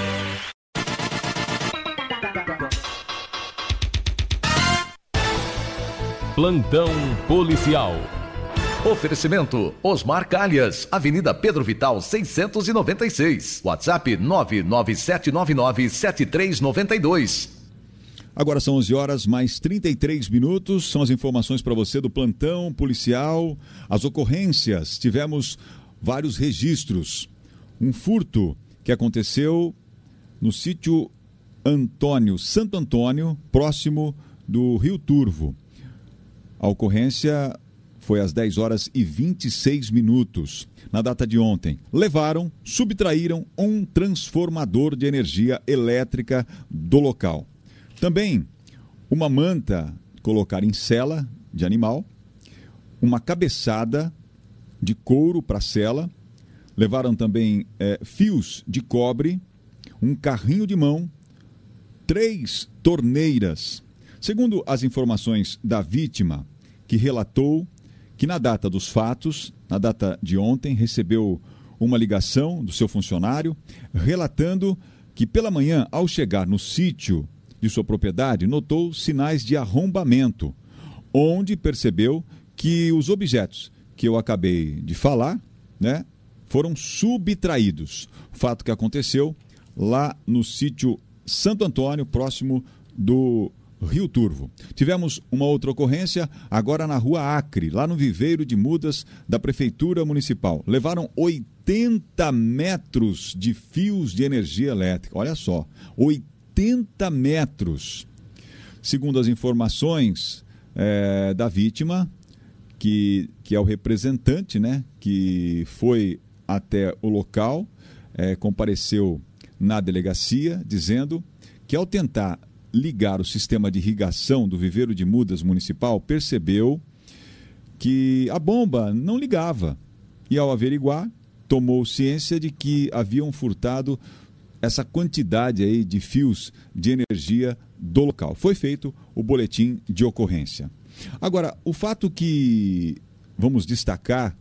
Plantão Policial. Oferecimento Osmar Calhas, Avenida Pedro Vital seiscentos e noventa e seis. WhatsApp nove nove sete nove nove sete três nove dois. Agora são onze horas mais trinta e três minutos. São as informações para você do plantão policial. As ocorrências, tivemos vários registros. Um furto que aconteceu no sítio Antônio, Santo Antônio, próximo do Rio Turvo. A ocorrência foi às dez horas e vinte e seis minutos, na data de ontem. Levaram, subtraíram um transformador de energia elétrica do local. Também uma manta colocar em cela de animal uma cabeçada de couro para a cela, levaram também é, fios de cobre, um carrinho de mão, três torneiras. Segundo as informações da vítima, que relatou que na data dos fatos, na data de ontem, recebeu uma ligação do seu funcionário, relatando que pela manhã, ao chegar no sítio de sua propriedade, notou sinais de arrombamento, onde percebeu que os objetos que eu acabei de falar, né, foram subtraídos. Fato que aconteceu lá no sítio Santo Antônio, próximo do Rio Turvo. Tivemos uma outra ocorrência agora na Rua Acre, lá no viveiro de mudas da Prefeitura Municipal. Levaram oitenta metros de fios de energia elétrica. Olha só, oitenta metros. Segundo as informações é, da vítima, que, que é o representante, né, que foi até o local, é, compareceu na delegacia, dizendo que ao tentar ligar o sistema de irrigação do viveiro de mudas municipal, percebeu que a bomba não ligava. E ao averiguar, tomou ciência de que haviam furtado essa quantidade aí de fios de energia do local. Foi feito o boletim de ocorrência. Agora, o fato que vamos destacar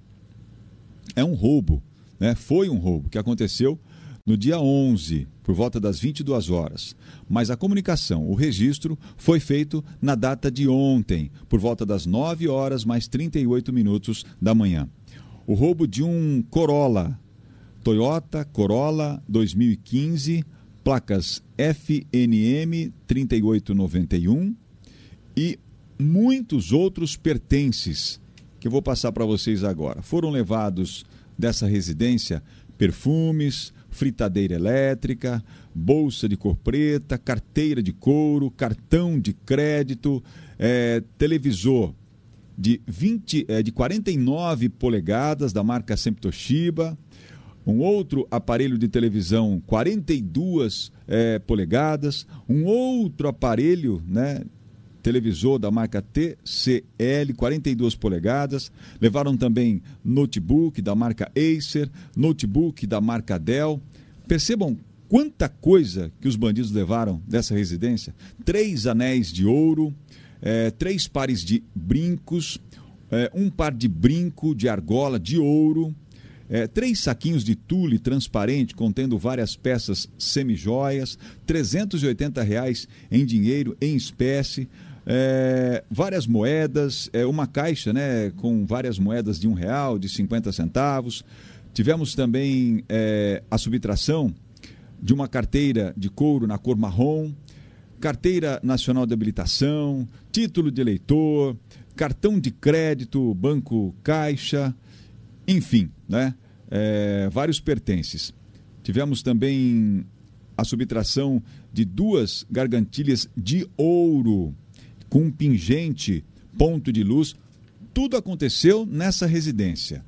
é um roubo, né? Foi um roubo que aconteceu no dia onze, por volta das vinte e duas horas. Mas a comunicação, o registro, foi feito na data de ontem, por volta das nove horas mais trinta e oito minutos da manhã. O roubo de um Corolla, Toyota Corolla dois mil e quinze, placas F N M trinta e oito noventa e um e muitos outros pertences que eu vou passar para vocês agora. Foram levados dessa residência perfumes, fritadeira elétrica, bolsa de cor preta, carteira de couro, cartão de crédito, é, televisor de, vinte, é, de quarenta e nove polegadas da marca sempre Toshiba, um outro aparelho de televisão quarenta e duas é, polegadas, um outro aparelho, né, televisor da marca T C L, quarenta e duas polegadas. Levaram também notebook da marca Acer, notebook da marca Dell. Percebam quanta coisa que os bandidos levaram dessa residência. Três anéis de ouro, é, três pares de brincos, é, um par de brinco de argola de ouro, é, três saquinhos de tule transparente contendo várias peças semijoias, trezentos e oitenta reais em dinheiro, em espécie, É, várias moedas, é, uma caixa, né, com várias moedas de um real, de cinquenta centavos. Tivemos também é, a subtração de uma carteira de couro na cor marrom, carteira nacional de habilitação, título de eleitor, cartão de crédito, banco Caixa, enfim, né, é, vários pertences. Tivemos também a subtração de duas gargantilhas de ouro, com um pingente, ponto de luz. Tudo aconteceu nessa residência.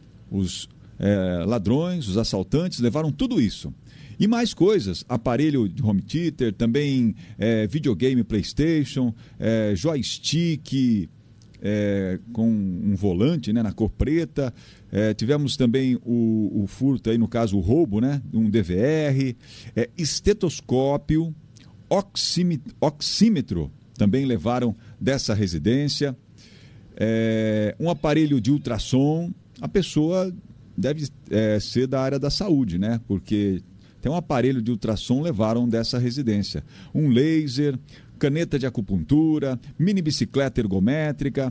Os é, ladrões, os assaltantes levaram tudo isso. E mais coisas, aparelho de home theater, também é, videogame PlayStation, é, joystick é, com um volante, né, na cor preta. É, tivemos também o, o furto, aí, no caso o roubo, né, um D V R, é, estetoscópio, oxímetro, também levaram dessa residência, é, um aparelho de ultrassom. A pessoa deve é, ser da área da saúde, né? Porque tem um aparelho de ultrassom, levaram dessa residência. Um laser, caneta de acupuntura, mini bicicleta ergométrica,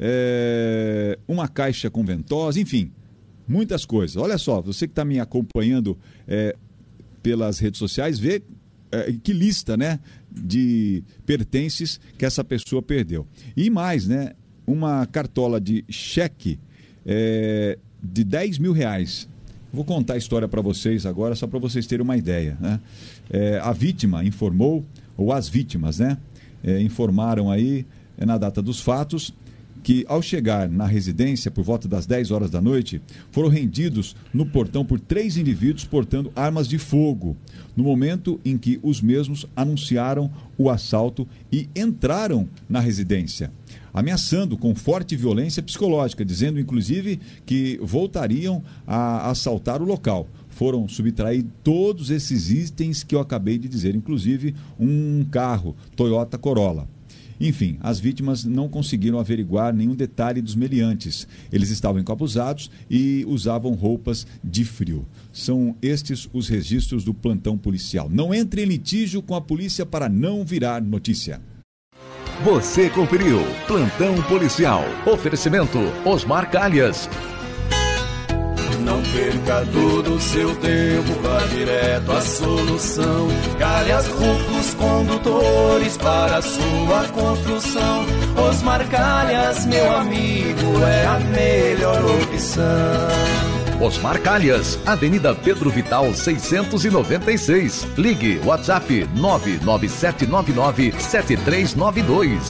é, uma caixa com ventosa, enfim, muitas coisas. Olha só, você que está me acompanhando é, pelas redes sociais, vê é, que lista, né, de pertences que essa pessoa perdeu. E mais, né, uma cartola de cheque é, de dez mil reais. Vou contar a história para vocês agora, só para vocês terem uma ideia, né? É, a vítima informou, ou as vítimas, né, é, informaram aí, é, na data dos fatos, que, ao chegar na residência por volta das dez horas da noite, foram rendidos no portão por três indivíduos portando armas de fogo, no momento em que os mesmos anunciaram o assalto e entraram na residência, ameaçando com forte violência psicológica, dizendo inclusive que voltariam a assaltar o local. Foram subtrair todos esses itens que eu acabei de dizer, inclusive um carro Toyota Corolla. Enfim, as vítimas não conseguiram averiguar nenhum detalhe dos meliantes. Eles estavam encapuzados e usavam roupas de frio. São estes os registros do plantão policial. Não entre em litígio com a polícia para não virar notícia. Você conferiu Plantão Policial. Oferecimento Osmar Calhas. Não perca todo o seu tempo, vá direto à solução. Calhas Rufos Condutores para a sua construção. Osmar Calhas, meu amigo, é a melhor opção. Osmar Calhas, Avenida Pedro Vital seiscentos e noventa e seis. Ligue WhatsApp nove nove sete nove nove sete três nove dois.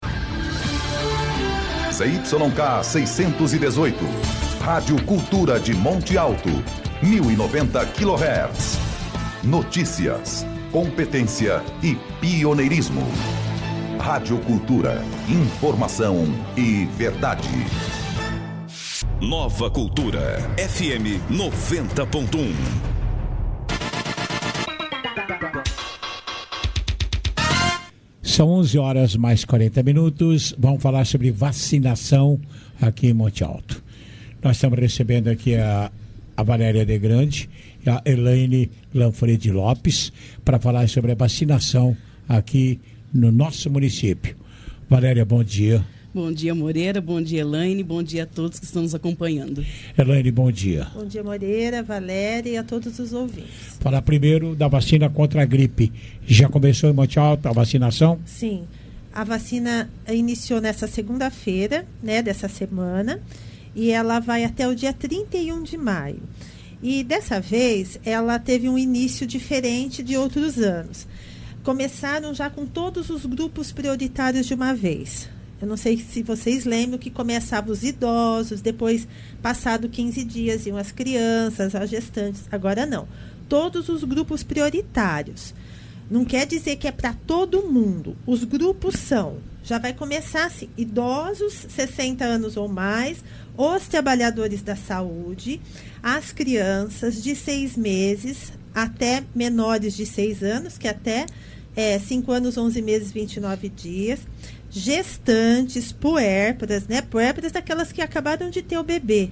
C Y K seiscentos e dezoito. Rádio Cultura de Monte Alto, mil e noventa quilohertz. Notícias, competência e pioneirismo. Rádio Cultura, informação e verdade. Nova Cultura, F M noventa ponto um. São onze horas mais quarenta minutos. Vamos falar sobre vacinação aqui em Monte Alto. Nós estamos recebendo aqui a, a Valéria de Grande e a Elaine Lanfredi Lopes para falar sobre a vacinação aqui no nosso município. Valéria, bom dia. Bom dia, Moreira. Bom dia, Elaine. Bom dia a todos que estão nos acompanhando. Elaine, bom dia. Bom dia, Moreira, Valéria e a todos os ouvintes. Falar primeiro da vacina contra a gripe. Já começou em Monte Alto a vacinação? Sim. A vacina iniciou nessa segunda-feira, né, dessa semana. E ela vai até o dia trinta e um de maio. E dessa vez, ela teve um início diferente de outros anos. Começaram já com todos os grupos prioritários de uma vez. Eu não sei se vocês lembram que começavam os idosos, depois, passado quinze dias, iam as crianças, as gestantes. Agora não. Todos os grupos prioritários. Não quer dizer que é para todo mundo. Os grupos são... Já vai começar assim, idosos, sessenta anos ou mais, os trabalhadores da saúde, as crianças de seis meses até menores de seis anos, que até é, cinco anos, onze meses, vinte e nove dias, gestantes, puérperas, né? Puérperas daquelas que acabaram de ter o bebê.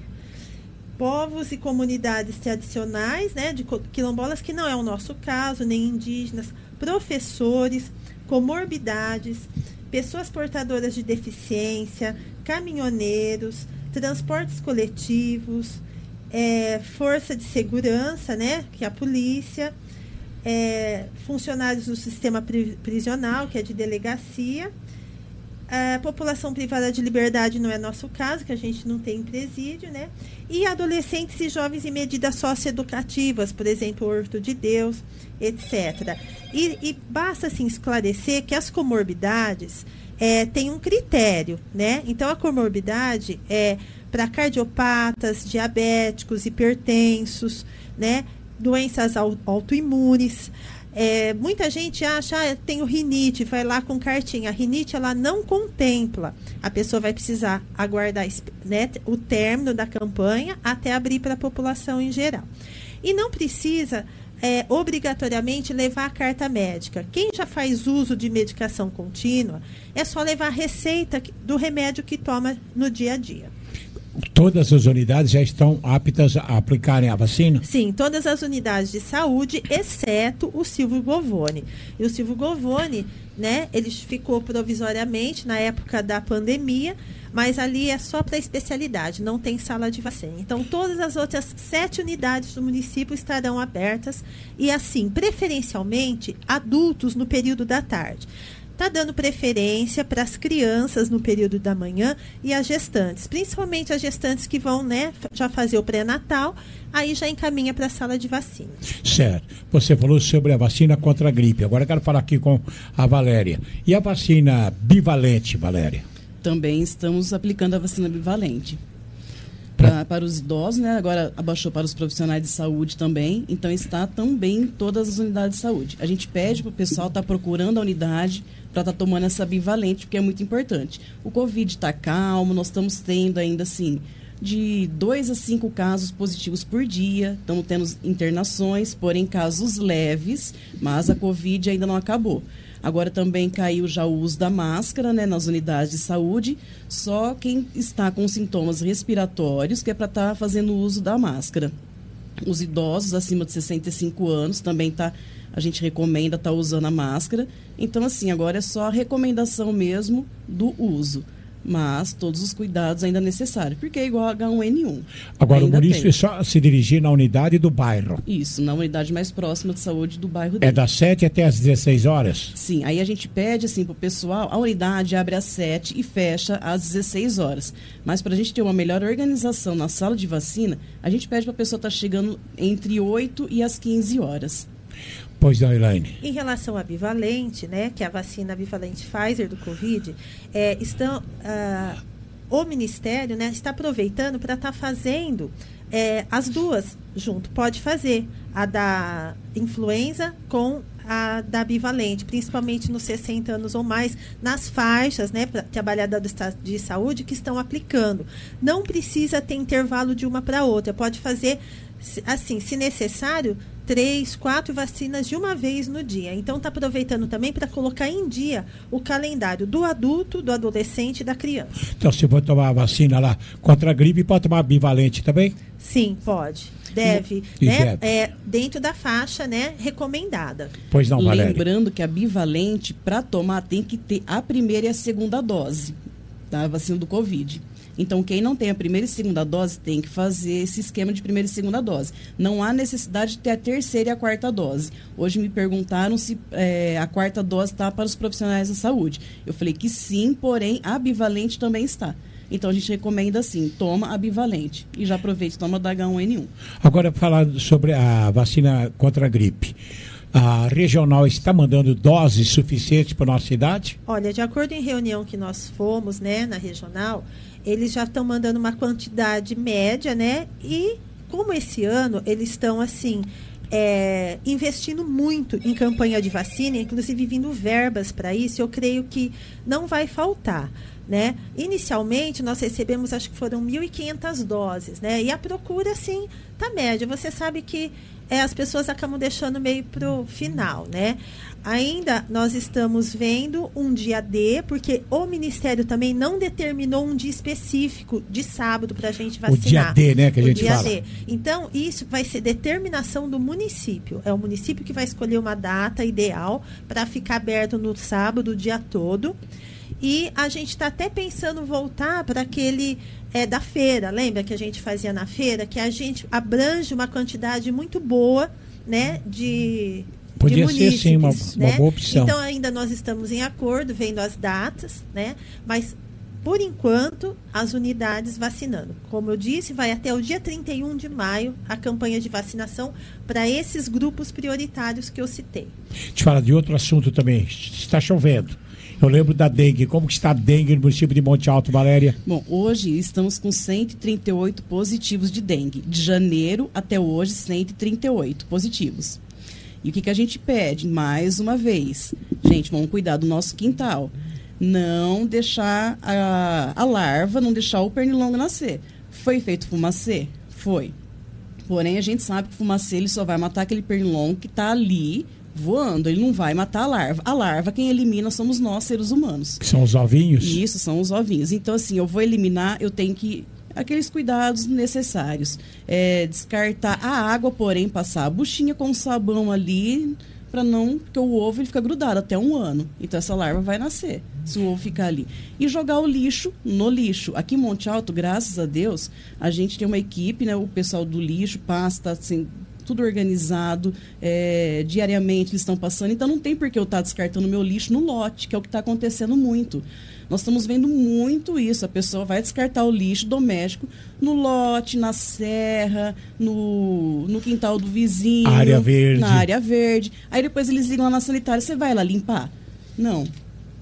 Povos e comunidades tradicionais, né? De quilombolas, que não é o nosso caso, nem indígenas, professores, comorbidades, pessoas portadoras de deficiência, caminhoneiros, transportes coletivos, é, força de segurança, né, que é a polícia, é, funcionários do sistema pri- prisional, que é de delegacia, a população privada de liberdade não é nosso caso, que a gente não tem presídio, né, e adolescentes e jovens em medidas socioeducativas, por exemplo, o Horto de Deus, etcétera. E, e basta assim, esclarecer que as comorbidades é, têm um critério, né? Então, a comorbidade é para cardiopatas, diabéticos, hipertensos, né? Doenças au- autoimunes. É, muita gente acha, ah, eu tenho rinite, vai lá com cartinha. A rinite, ela não contempla. A pessoa vai precisar aguardar, né, o término da campanha até abrir para a população em geral. E não precisa... É, obrigatoriamente levar a carta médica. Quem já faz uso de medicação contínua, é só levar a receita do remédio que toma no dia a dia. Todas as unidades já estão aptas a aplicarem a vacina? Sim, todas as unidades de saúde, exceto o Silvio Govone. E o Silvio Govone, né, ele ficou provisoriamente na época da pandemia, mas ali é só para especialidade, não tem sala de vacina. Então, todas as outras sete unidades do município estarão abertas e, assim, preferencialmente, adultos no período da tarde. Está dando preferência para as crianças no período da manhã e as gestantes, principalmente as gestantes que vão, né, já fazer o pré-natal, aí já encaminha para a sala de vacina. Certo. Você falou sobre a vacina contra a gripe. Agora eu quero falar aqui com a Valéria. E a vacina bivalente, Valéria? Também estamos aplicando a vacina bivalente. Pra, para os idosos, né? Agora abaixou para os profissionais de saúde também, então está também em todas as unidades de saúde. A gente pede para o pessoal estar tá procurando a unidade para estar tá tomando essa bivalente, porque é muito importante. O Covid está calmo, nós estamos tendo ainda assim de dois a cinco casos positivos por dia, estamos tendo internações, porém casos leves, mas a Covid ainda não acabou. Agora também caiu já o uso da máscara, né, nas unidades de saúde, só quem está com sintomas respiratórios que é para estar tá fazendo uso da máscara. Os idosos acima de sessenta e cinco anos também tá, a gente recomenda estar tá usando a máscara. Então, assim, agora é só a recomendação mesmo do uso. Mas todos os cuidados ainda necessários, porque é igual a H um N um. Agora ainda o munícipe tem. é só se dirigir na unidade do bairro. Isso, na unidade mais próxima de saúde do bairro É dele. das sete até as dezesseis horas? Sim, aí a gente pede assim para o pessoal, a unidade abre às sete e fecha às dezesseis horas. Mas para a gente ter uma melhor organização na sala de vacina, a gente pede para a pessoa estar tá chegando entre oito e as quinze horas. Pois não, Elaine. Em relação à bivalente, né, que é a vacina bivalente Pfizer do Covid, é, estão, ah, o Ministério, né, está aproveitando para estar tá fazendo é, as duas junto. Pode fazer a da influenza com a da bivalente, principalmente nos sessenta anos ou mais, nas faixas, né, trabalhadores de saúde que estão aplicando. Não precisa ter intervalo de uma para outra, pode fazer, assim, se necessário, três, quatro vacinas de uma vez no dia. Então, está aproveitando também para colocar em dia o calendário do adulto, do adolescente e da criança. Então, se for tomar a vacina lá contra a gripe, pode tomar a bivalente também? Sim, pode. Deve, E né? deve. É, dentro da faixa, né, recomendada. Pois não, Valéria. Lembrando que a bivalente, para tomar, tem que ter a primeira e a segunda dose da vacina do Covid. Então, quem não tem a primeira e segunda dose tem que fazer esse esquema de primeira e segunda dose. Não há necessidade de ter a terceira e a quarta dose. Hoje me perguntaram se é, a quarta dose está para os profissionais da saúde. Eu falei que sim, porém a bivalente também está. Então, a gente recomenda assim, toma a bivalente. E já aproveite, toma da H um N um. Agora, falar sobre a vacina contra a gripe. A regional está mandando doses suficientes para a nossa cidade? Olha, de acordo em reunião que nós fomos, né, na regional, eles já estão mandando uma quantidade média, né? E como esse ano eles estão assim é, investindo muito em campanha de vacina, inclusive vindo verbas para isso, eu creio que não vai faltar, né? Inicialmente nós recebemos, acho que foram mil e quinhentas doses, né? E a procura assim tá média. Você sabe que é, as pessoas acabam deixando meio pro final, né? Ainda nós estamos vendo um dia D, porque o Ministério também não determinou um dia específico de sábado para a gente vacinar. O dia D, né, que a o gente dia fala. D. Então, isso vai ser determinação do município. É o município que vai escolher uma data ideal para ficar aberto no sábado o dia todo. E a gente está até pensando voltar para aquele é, da feira. Lembra que a gente fazia na feira? Que a gente abrange uma quantidade muito boa, né, de... Podia de ser, sim, uma, né? uma boa opção. Então, ainda nós estamos em acordo, vendo as datas, né? Mas, por enquanto, as unidades vacinando. Como eu disse, vai até o dia trinta e um de maio a campanha de vacinação para esses grupos prioritários que eu citei. Te falar de outro assunto também. Está chovendo. Eu lembro da dengue. Como que está a dengue no município de Monte Alto, Valéria? Bom, hoje estamos com cento e trinta e oito positivos de dengue. De janeiro até hoje, cento e trinta e oito positivos. E o que, que a gente pede? Mais uma vez, gente, vamos cuidar do nosso quintal. Não deixar a, a larva, não deixar o pernilongo nascer. Foi feito fumacê? Foi. Porém, a gente sabe que o fumacê ele só vai matar aquele pernilongo que está ali voando. Ele não vai matar a larva. A larva, quem elimina somos nós, seres humanos. Que são os ovinhos? Isso, são os ovinhos. Então, assim, eu vou eliminar, eu tenho que... aqueles cuidados necessários. É, descartar a água, porém, passar a buchinha com sabão ali, para não... porque o ovo ele fica grudado até um ano. Então, essa larva vai nascer, se o ovo ficar ali. E jogar o lixo no lixo. Aqui em Monte Alto, graças a Deus, a gente tem uma equipe, né? O pessoal do lixo passa, assim, tudo organizado, é, diariamente eles estão passando. Então, não tem por que eu estar descartando meu lixo no lote, que é o que está acontecendo muito. Nós estamos vendo muito isso. A pessoa vai descartar o lixo doméstico no lote, na serra, no, no quintal do vizinho. Área verde. Na área verde. Aí depois eles ligam lá na sanitária. Você vai lá limpar? Não.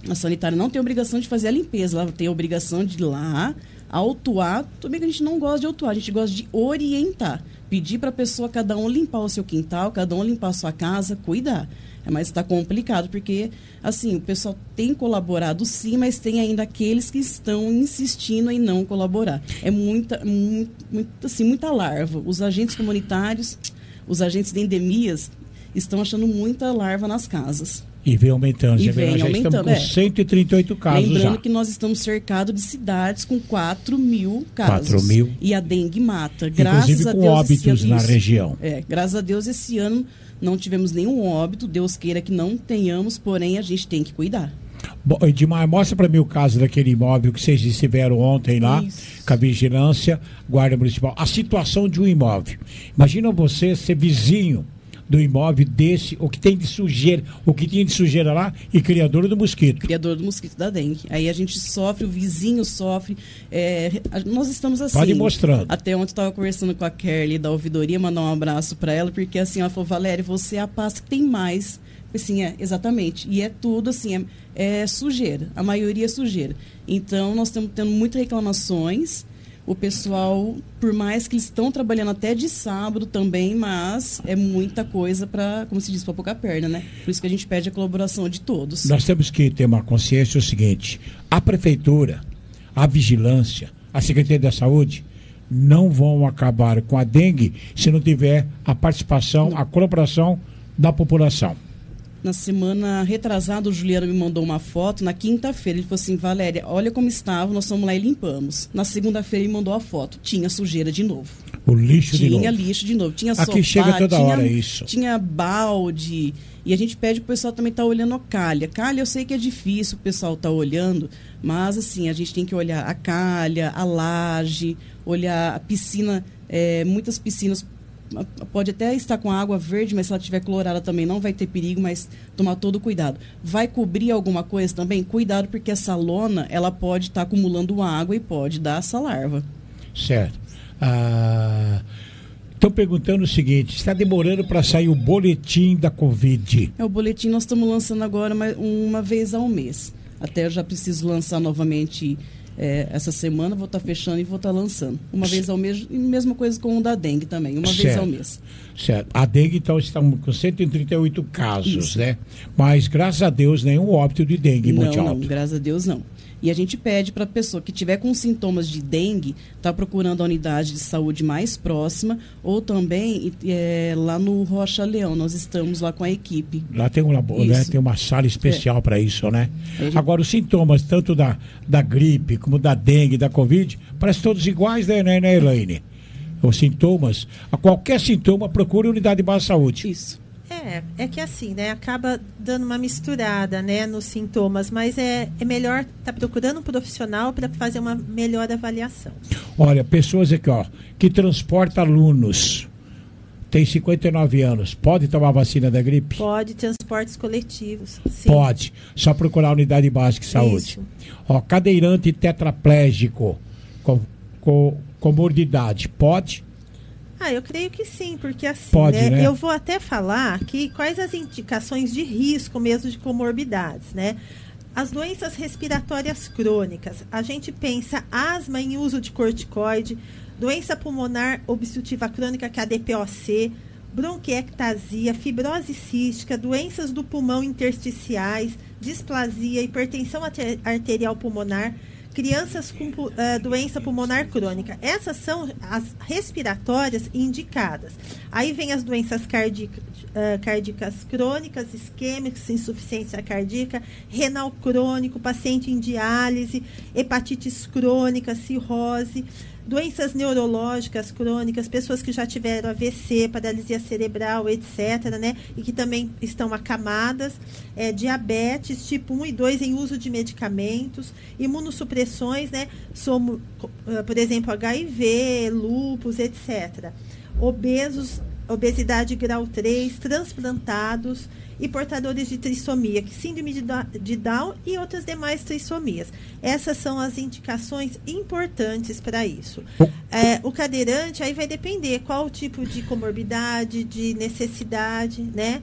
A sanitária não tem obrigação de fazer a limpeza, ela tem a obrigação de ir lá, autuar. Tudo bem que a gente não gosta de autuar, a gente gosta de orientar. Pedir para a pessoa, cada um limpar o seu quintal, cada um limpar a sua casa, cuidar. É, mas está complicado, porque, assim, o pessoal tem colaborado sim, mas tem ainda aqueles que estão insistindo em não colaborar. É muita, muito, muito, assim, muita larva. Os agentes comunitários, os agentes de endemias, estão achando muita larva nas casas. E vem aumentando. E já vem já aumentando, estamos com é. cento e trinta e oito casos. Lembrando já. que nós estamos cercados de cidades com quatro mil casos. quatro mil. E a dengue mata. Inclusive Graças a com Deus, óbitos esse ano, na isso. região. É, graças a Deus esse ano não tivemos nenhum óbito. Deus queira que não tenhamos, porém a gente tem que cuidar. Bom, Edmar, mostra para mim o caso daquele imóvel que vocês estiveram ontem lá, Isso. com a vigilância, guarda municipal. A situação de um imóvel. Imagina você ser vizinho do imóvel desse, o que tem de sujeira, o que tinha de sujeira lá, e criador do mosquito. Criador do mosquito da dengue. Aí a gente sofre, o vizinho sofre. É, nós estamos assim. Pode ir mostrando. Até ontem eu estava conversando com a Kerly da ouvidoria, mandar um abraço para ela, porque assim, ela falou, Valéria, você é a pasta que tem mais. Assim, é, exatamente. E é tudo assim, é, é sujeira. A maioria é sujeira. Então, nós estamos tendo muitas reclamações. O pessoal, por mais que eles estão trabalhando até de sábado também, mas é muita coisa para, como se diz, para pouca perna, né? Por isso que a gente pede a colaboração de todos. Nós temos que ter uma consciência o seguinte, a prefeitura, a vigilância, a Secretaria da Saúde não vão acabar com a dengue se não tiver a participação, não. a colaboração da população. Na semana retrasada, o Juliano me mandou uma foto, na quinta-feira, ele falou assim, Valéria, olha como estava, nós fomos lá e limpamos. Na segunda-feira ele mandou a foto, tinha sujeira de novo. O lixo tinha de novo. Tinha lixo de novo, tinha sofá, aqui chega toda tinha, hora isso. Tinha balde, e a gente pede pro pessoal também estar tá olhando a calha. Calha eu sei que é difícil o pessoal estar tá olhando, mas assim, a gente tem que olhar a calha, a laje, olhar a piscina, é, muitas piscinas pode até estar com a água verde, mas se ela estiver clorada também não vai ter perigo, mas tomar todo cuidado. Vai cobrir alguma coisa também? Cuidado, porque essa lona, ela pode estar acumulando água e pode dar essa larva. Certo. Ah, estão perguntando o seguinte, está demorando para sair o boletim da Covid? É, o boletim nós estamos lançando agora uma, uma vez ao mês. Até eu já preciso lançar novamente... É, essa semana vou estar tá fechando e vou estar tá lançando. Uma vez ao mês, e mesma coisa com o da dengue também, uma certo, vez ao mês. Certo. A dengue, então, está com cento e trinta e oito casos, Isso. né? Mas, graças a Deus, nenhum óbito de dengue não, muito alto. Não, graças a Deus, não. E a gente pede para a pessoa que tiver com sintomas de dengue, estar tá procurando a unidade de saúde mais próxima, ou também é, lá no Rocha Leão, nós estamos lá com a equipe. Lá tem um labo, né? Tem uma sala especial é. para isso, né? Gente... Agora, os sintomas, tanto da, da gripe, como da dengue, da Covid, parecem todos iguais, né, né, Elaine? Os sintomas, a qualquer sintoma, procure a unidade de base de saúde. Isso. É, é que assim, né, acaba dando uma misturada, né, nos sintomas, mas é, é melhor estar tá procurando um profissional para fazer uma melhor avaliação. Olha, pessoas aqui, ó, que transportam alunos, tem cinquenta e nove anos, pode tomar vacina da gripe? Pode, transportes coletivos, sim. Pode, só procurar a unidade básica de saúde. Isso. Ó, cadeirante tetraplégico, com, com comorbidade, pode? Ah, eu creio que sim, porque assim, Pode, né, né? eu vou até falar que quais as indicações de risco mesmo de comorbidades, né? As doenças respiratórias crônicas, a gente pensa asma em uso de corticoide, doença pulmonar obstrutiva crônica, que é a D P O C, bronquiectasia, fibrose cística, doenças do pulmão intersticiais, displasia, hipertensão arterial pulmonar, crianças com uh, doença pulmonar crônica. Essas são as respiratórias indicadas. Aí vem as doenças cardíacas, uh, cardíacas crônicas, isquêmicas, insuficiência cardíaca, renal crônico, paciente em diálise, hepatites crônicas, cirrose, doenças neurológicas crônicas, pessoas que já tiveram A V C, paralisia cerebral, etcétera, né? E que também estão acamadas, é, diabetes tipo um e dois em uso de medicamentos, imunossupressões, né? Somos, por exemplo, H I V, lúpus, etcétera. Obesos, obesidade grau três, transplantados e portadores de trissomia, síndrome de Down e outras demais trissomias. Essas são as indicações importantes para isso. É, o cadeirante, aí vai depender qual o tipo de comorbidade, de necessidade, né?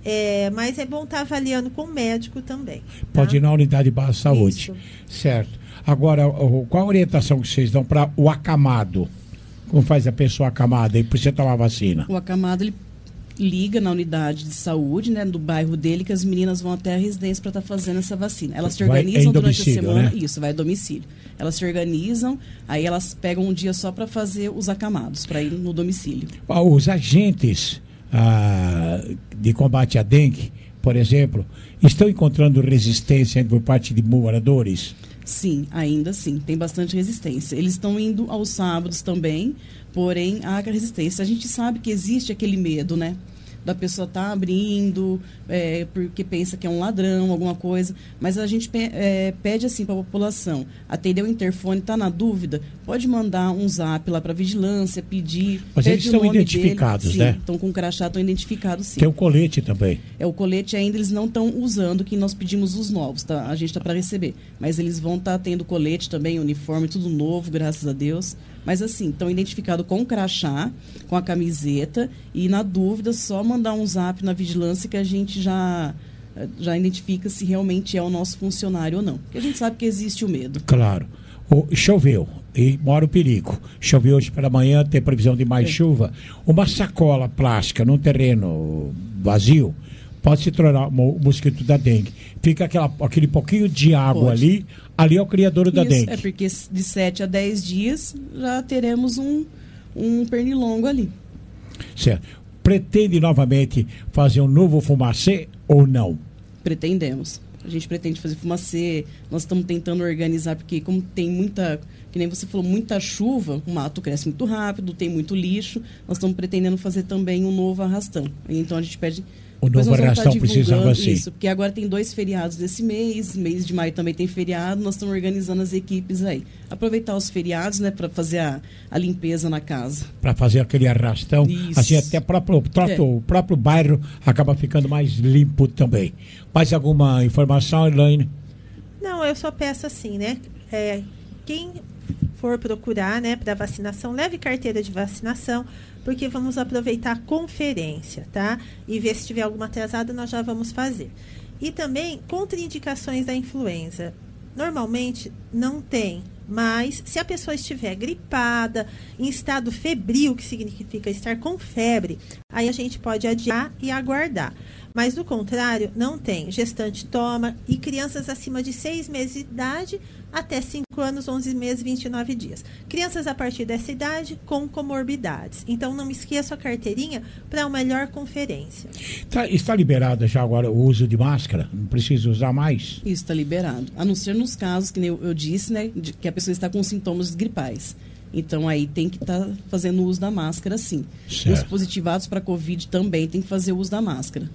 É, mas é bom estar avaliando com o médico também. Tá? Pode ir na unidade de base de saúde. Isso. Certo. Agora, o- qual a orientação que vocês dão para o acamado? Como faz a pessoa acamada e precisa tomar vacina? O acamado, ele liga na unidade de saúde, né, do bairro dele, que as meninas vão até a residência para estar fazendo essa vacina. Elas se Vai organizam em durante a domicílio, semana. né? Isso, vai a domicílio. Elas se organizam, aí elas pegam um dia só para fazer os acamados, para ir no domicílio. Ah, Os agentes ah, de combate à dengue, por exemplo, estão encontrando resistência por parte de moradores? Sim, ainda sim, tem bastante resistência. Eles estão indo aos sábados também, porém há resistência. A gente sabe que existe aquele medo, né? Da pessoa estar abrindo, é, porque pensa que é um ladrão, alguma coisa. Mas a gente pe- é, pede assim para a população, atender o interfone, está na dúvida, pode mandar um zap lá para a vigilância, pedir. Mas pede eles o estão nome identificados, dele. né? Sim, estão com crachá, estão identificados, sim. Tem o colete também. É, o colete ainda eles não estão usando, que nós pedimos os novos, tá? A gente está para receber. Mas eles vão estar tendo colete também, uniforme, tudo novo, graças a Deus. Mas assim, estão identificados com o crachá, com a camiseta, e na dúvida, só mandar um zap na vigilância que a gente já, já identifica se realmente é o nosso funcionário ou não. Porque a gente sabe que existe o medo. Claro. O, choveu e mora o perigo. Choveu hoje pela manhã, tem previsão de mais É. chuva. Uma sacola plástica num terreno vazio pode se tornar o mosquito da dengue. Fica aquela, aquele pouquinho de água Pode. ali, ali é o criador da Isso, dengue. é porque de sete a dez dias já teremos um, um pernilongo ali. Certo. Pretende novamente fazer um novo fumacê ou não? Pretendemos. A gente pretende fazer fumacê, nós estamos tentando organizar, porque como tem muita, que nem você falou, muita chuva, o mato cresce muito rápido, tem muito lixo, nós estamos pretendendo fazer também um novo arrastão. Então a gente pede... O depois novo nós vamos estar arrastão precisava divulgando assim. isso, porque agora tem dois feriados desse mês, mês de maio também tem feriado, nós estamos organizando as equipes aí. Aproveitar os feriados, né, para fazer a, a limpeza na casa. Para fazer aquele arrastão, Isso. assim até próprio, próprio, É. o próprio bairro acaba ficando mais limpo também. Mais alguma informação, Elaine? Não, eu só peço assim, né? É, quem for procurar, né, para vacinação, leve carteira de vacinação, porque vamos aproveitar a conferência, tá? E ver se tiver alguma atrasada, nós já vamos fazer. E também, contraindicações da influenza. Normalmente, não tem, mas se a pessoa estiver gripada, em estado febril, que significa estar com febre, aí a gente pode adiar e aguardar. Mas, do contrário, não tem. Gestante toma e crianças acima de seis meses de idade até cinco anos, onze meses, vinte e nove dias. Crianças a partir dessa idade com comorbidades. Então, não esqueça a carteirinha para uma melhor conferência. Tá, está liberado já agora o uso de máscara? Não precisa usar mais? Isso está liberado. A não ser nos casos, que nem eu, eu disse, né, de, que a pessoa está com sintomas gripais. Então, aí tem que estar tá fazendo uso da máscara, sim. Certo. Os positivados para Covid também tem que fazer uso da máscara.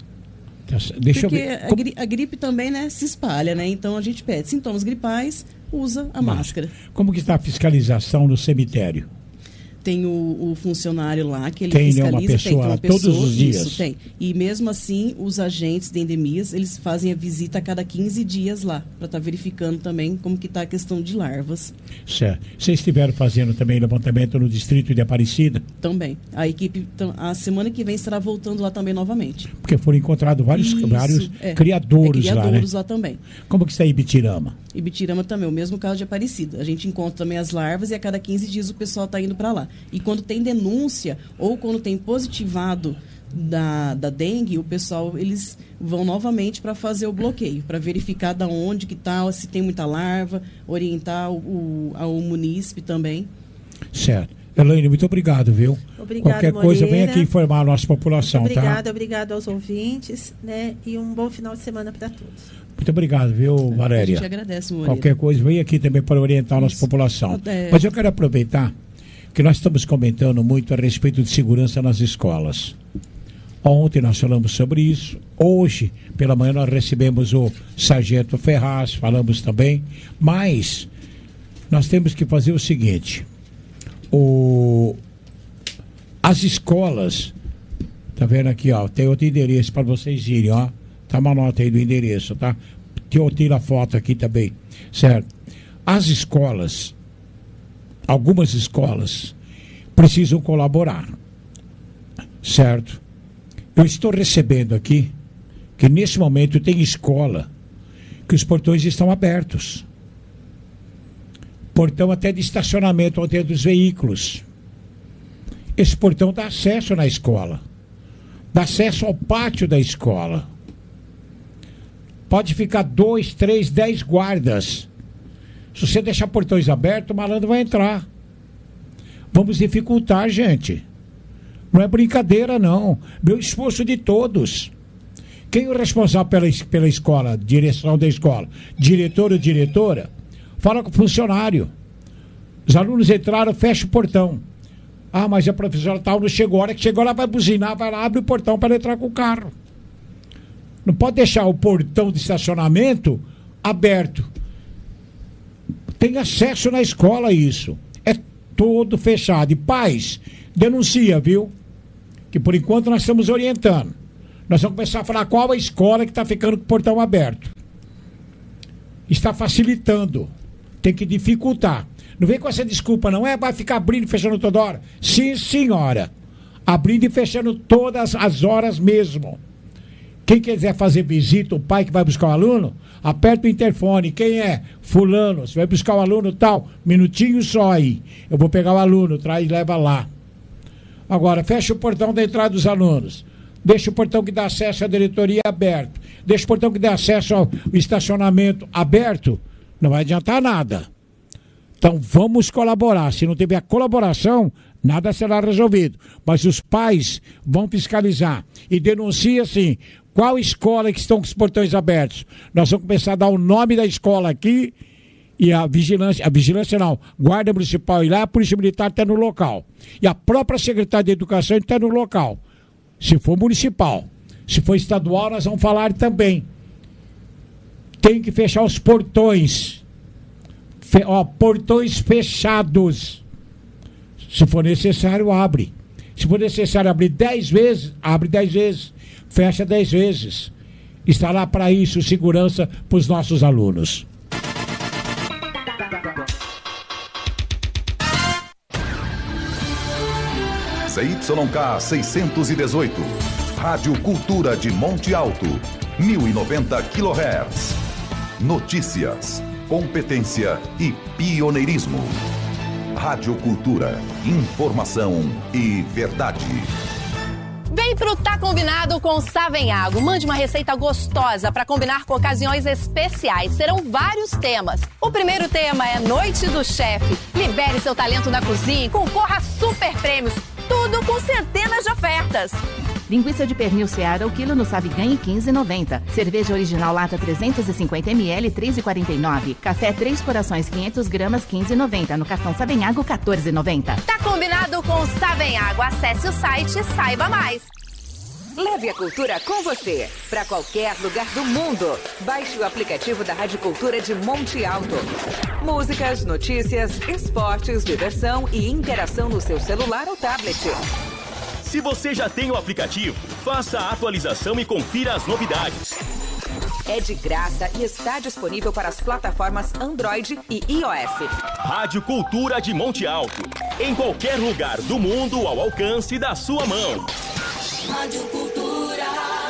Deixa Porque eu ver. a, gri, a gripe também, né, se espalha, né? Então, a gente pede sintomas gripais, usa a máscara. Como que está a fiscalização no cemitério? Tem o, o funcionário lá que ele Tem, né, fiscaliza, uma pessoa tem, tem uma lá todos pessoa, os dias. Isso, tem. E mesmo assim, os agentes de endemias, eles fazem a visita a cada quinze dias lá, para estar tá verificando também como que está a questão de larvas. Certo. Vocês estiveram fazendo também levantamento no distrito de Aparecida? Também. A equipe, a semana que vem, estará voltando lá também novamente. Porque foram encontrados vários, Isso, vários é. criadores, É, criadores lá, lá, né? também. Como que está em Ibitirama? Ibitirama também, o mesmo caso de Aparecida. A gente encontra também as larvas e a cada quinze dias o pessoal está indo para lá. E quando tem denúncia ou quando tem positivado da, da dengue, o pessoal, eles vão novamente para fazer o bloqueio, para verificar da onde que está, se tem muita larva, orientar o, o, o munícipe também. Certo. Elaine, muito obrigado, viu? Obrigado, Qualquer Moreira. coisa, vem aqui informar a nossa população, Muito obrigada, tá? obrigado aos ouvintes, né? E um bom final de semana para todos. Muito obrigado, viu, Valéria? A gente agradece, Moreira. Qualquer coisa, vem aqui também para orientar a nossa população. É. Mas eu quero aproveitar que nós estamos comentando muito a respeito de segurança nas escolas. Ontem nós falamos sobre isso. Hoje, pela manhã, nós recebemos o Sargento Ferraz, falamos também. Mas nós temos que fazer o seguinte: o... as escolas, tá vendo aqui, ó, tem outro endereço para vocês irem, ó. Tá uma nota aí do endereço, tá? Eu tiro a foto aqui também, certo? As escolas, algumas escolas, precisam colaborar, certo? Eu estou recebendo aqui que nesse momento tem escola que os portões estão abertos. Portão até de estacionamento até dos veículos. Esse portão dá acesso na escola. Dá acesso ao pátio da escola. Pode ficar dois, três, dez guardas. Se você deixar portões abertos, o malandro vai entrar. Vamos dificultar, gente. Não é brincadeira, não. Meu esforço de todos. Quem é o responsável pela, pela escola, direção da escola? Diretor ou diretora? Fala com o funcionário. Os alunos entraram, fecha o portão. Ah, mas a professora tal não chegou. A hora que chegou, ela vai buzinar, vai lá, abre o portão para entrar com o carro. Não pode deixar o portão de estacionamento aberto. Tem acesso na escola isso. É todo fechado. E pais, denuncia, viu? Que por enquanto nós estamos orientando. Nós vamos começar a falar qual a escola que está ficando com o portão aberto. Está facilitando. Tem que dificultar. Não vem com essa desculpa, não é? Vai ficar abrindo e fechando toda hora? Sim, senhora. Abrindo e fechando todas as horas mesmo. Quem quiser fazer visita, o pai que vai buscar o aluno, aperta o interfone. Quem é? Fulano. Você vai buscar o aluno tal, minutinho só aí. Eu vou pegar o aluno, traz e leva lá. Agora, fecha o portão da entrada dos alunos. Deixa o portão que dá acesso à diretoria aberto. Deixa o portão que dá acesso ao estacionamento aberto. Não vai adiantar nada. Então vamos colaborar. Se não tiver a colaboração, nada será resolvido. Mas os pais vão fiscalizar. E denuncia assim, qual escola que estão com os portões abertos. Nós vamos começar a dar o nome da escola aqui e a vigilância, a vigilância não, guarda municipal e lá, a polícia militar está no local. E a própria secretaria de educação está no local. Se for municipal. Se for estadual, nós vamos falar também. Tem que fechar os portões. Fe, ó, portões fechados. Se for necessário, abre. Se for necessário abrir dez vezes, abre dez vezes. Fecha dez vezes. Está lá para isso, segurança para os nossos alunos. C Y K seiscentos e dezoito. Rádio Cultura de Monte Alto. mil e noventa quilohertz. Notícias, competência e pioneirismo. Rádio Cultura. Informação e verdade. Vem pro Tá Combinado com Savenhago. Mande uma receita gostosa para combinar com ocasiões especiais. Serão vários temas. O primeiro tema é Noite do Chefe. Libere seu talento na cozinha e concorra a super prêmios. Tudo com centenas de ofertas. Linguiça de pernil Seara, o quilo no Sabe Ganhe quinze reais e noventa centavos. Cerveja original lata trezentos e cinquenta mililitros, três reais e quarenta e nove centavos. Café Três Corações quinhentas gramas, quinze reais e noventa centavos. No cartão Savenhago, quatorze reais e noventa centavos. Tá combinado com Savenhago. Acesse o site e saiba mais. Leve a cultura com você para qualquer lugar do mundo. Baixe o aplicativo da Rádio Cultura de Monte Alto. Músicas, notícias, esportes, diversão e interação no seu celular ou tablet. Se você já tem o aplicativo, faça a atualização e confira as novidades. É de graça e está disponível para as plataformas Android e iOS. Rádio Cultura de Monte Alto. Em qualquer lugar do mundo ao alcance da sua mão. Rádio Cultura,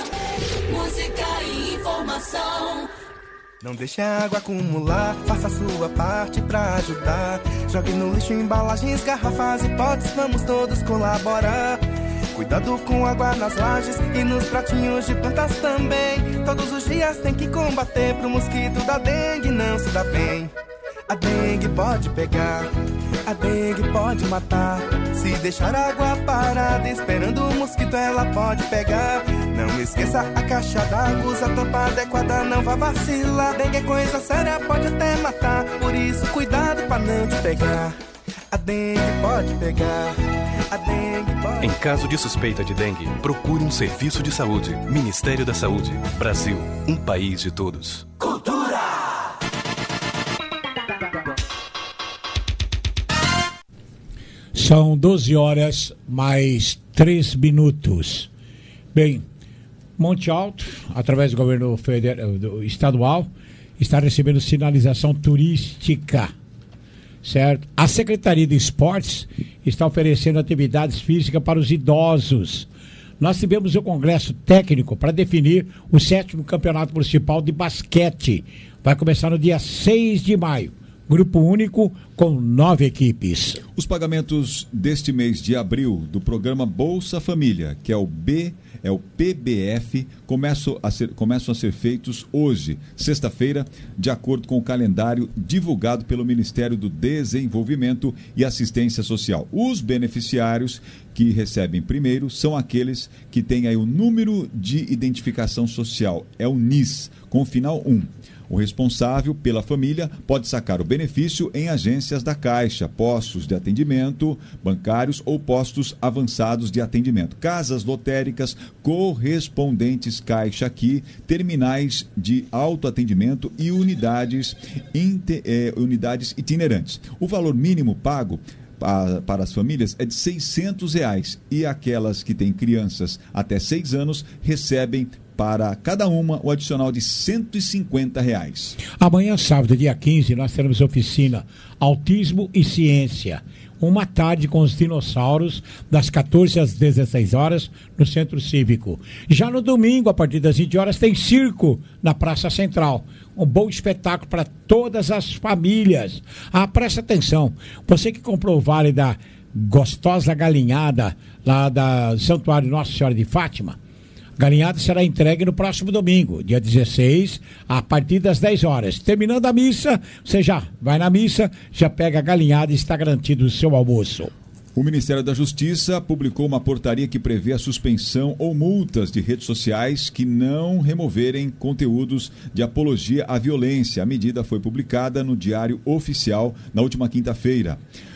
música e informação. Não deixe a água acumular, faça a sua parte pra ajudar. Jogue no lixo embalagens, garrafas e potes, vamos todos colaborar. Cuidado com água nas lajes e nos pratinhos de plantas também. Todos os dias tem que combater pro mosquito da dengue não se dá bem. A dengue pode pegar, a dengue pode matar. Se deixar a água parada esperando o mosquito ela pode pegar. Não esqueça a caixa d'água, usa a tampa adequada, não vá vacilar. Dengue é coisa séria, pode até matar. Por isso cuidado pra não te pegar. A dengue pode pegar, a dengue pode... Em caso de suspeita de dengue, procure um serviço de saúde. Ministério da Saúde. Brasil, um país de todos. Cultura! São doze horas mais três minutos. Bem, Monte Alto, através do governo federal, do estadual, está recebendo sinalização turística, certo? A Secretaria de Esportes está oferecendo atividades físicas para os idosos nós tivemos o congresso técnico para definir o sétimo campeonato municipal de basquete. Vai começar no dia seis de maio. Grupo único com nove equipes. Os pagamentos deste mês de abril do programa Bolsa Família, que é o B, é o P B F, começam a ser, começam a ser feitos hoje, sexta-feira, de acordo com o calendário divulgado pelo Ministério do Desenvolvimento e Assistência Social. Os beneficiários que recebem primeiro são aqueles que têm aí o número de identificação social, é o N I S, com o final um. O responsável pela família pode sacar o benefício em agências da Caixa, postos de atendimento bancários ou postos avançados de atendimento, casas lotéricas, correspondentes Caixa Aqui, terminais de autoatendimento e unidades, inte, eh, unidades itinerantes. O valor mínimo pago para as famílias é de seiscentos reais e aquelas que têm crianças até seis anos recebem para cada uma o adicional de cento e cinquenta reais. Amanhã, sábado, dia quinze, nós teremos oficina Autismo e Ciência. Uma tarde com os dinossauros, das quatorze às dezesseis horas, no Centro Cívico. Já no domingo, a partir das vinte horas, tem circo na Praça Central. Um bom espetáculo para todas as famílias. Ah, presta atenção. Você que comprou o vale da gostosa galinhada, lá da Santuário Nossa Senhora de Fátima, galinhada será entregue no próximo domingo, dia dezesseis, a partir das dez horas. Terminando a missa, você já vai na missa, já pega a galinhada e está garantido o seu almoço. O Ministério da Justiça publicou uma portaria que prevê a suspensão ou multas de redes sociais que não removerem conteúdos de apologia à violência. A medida foi publicada no Diário Oficial na última quinta-feira.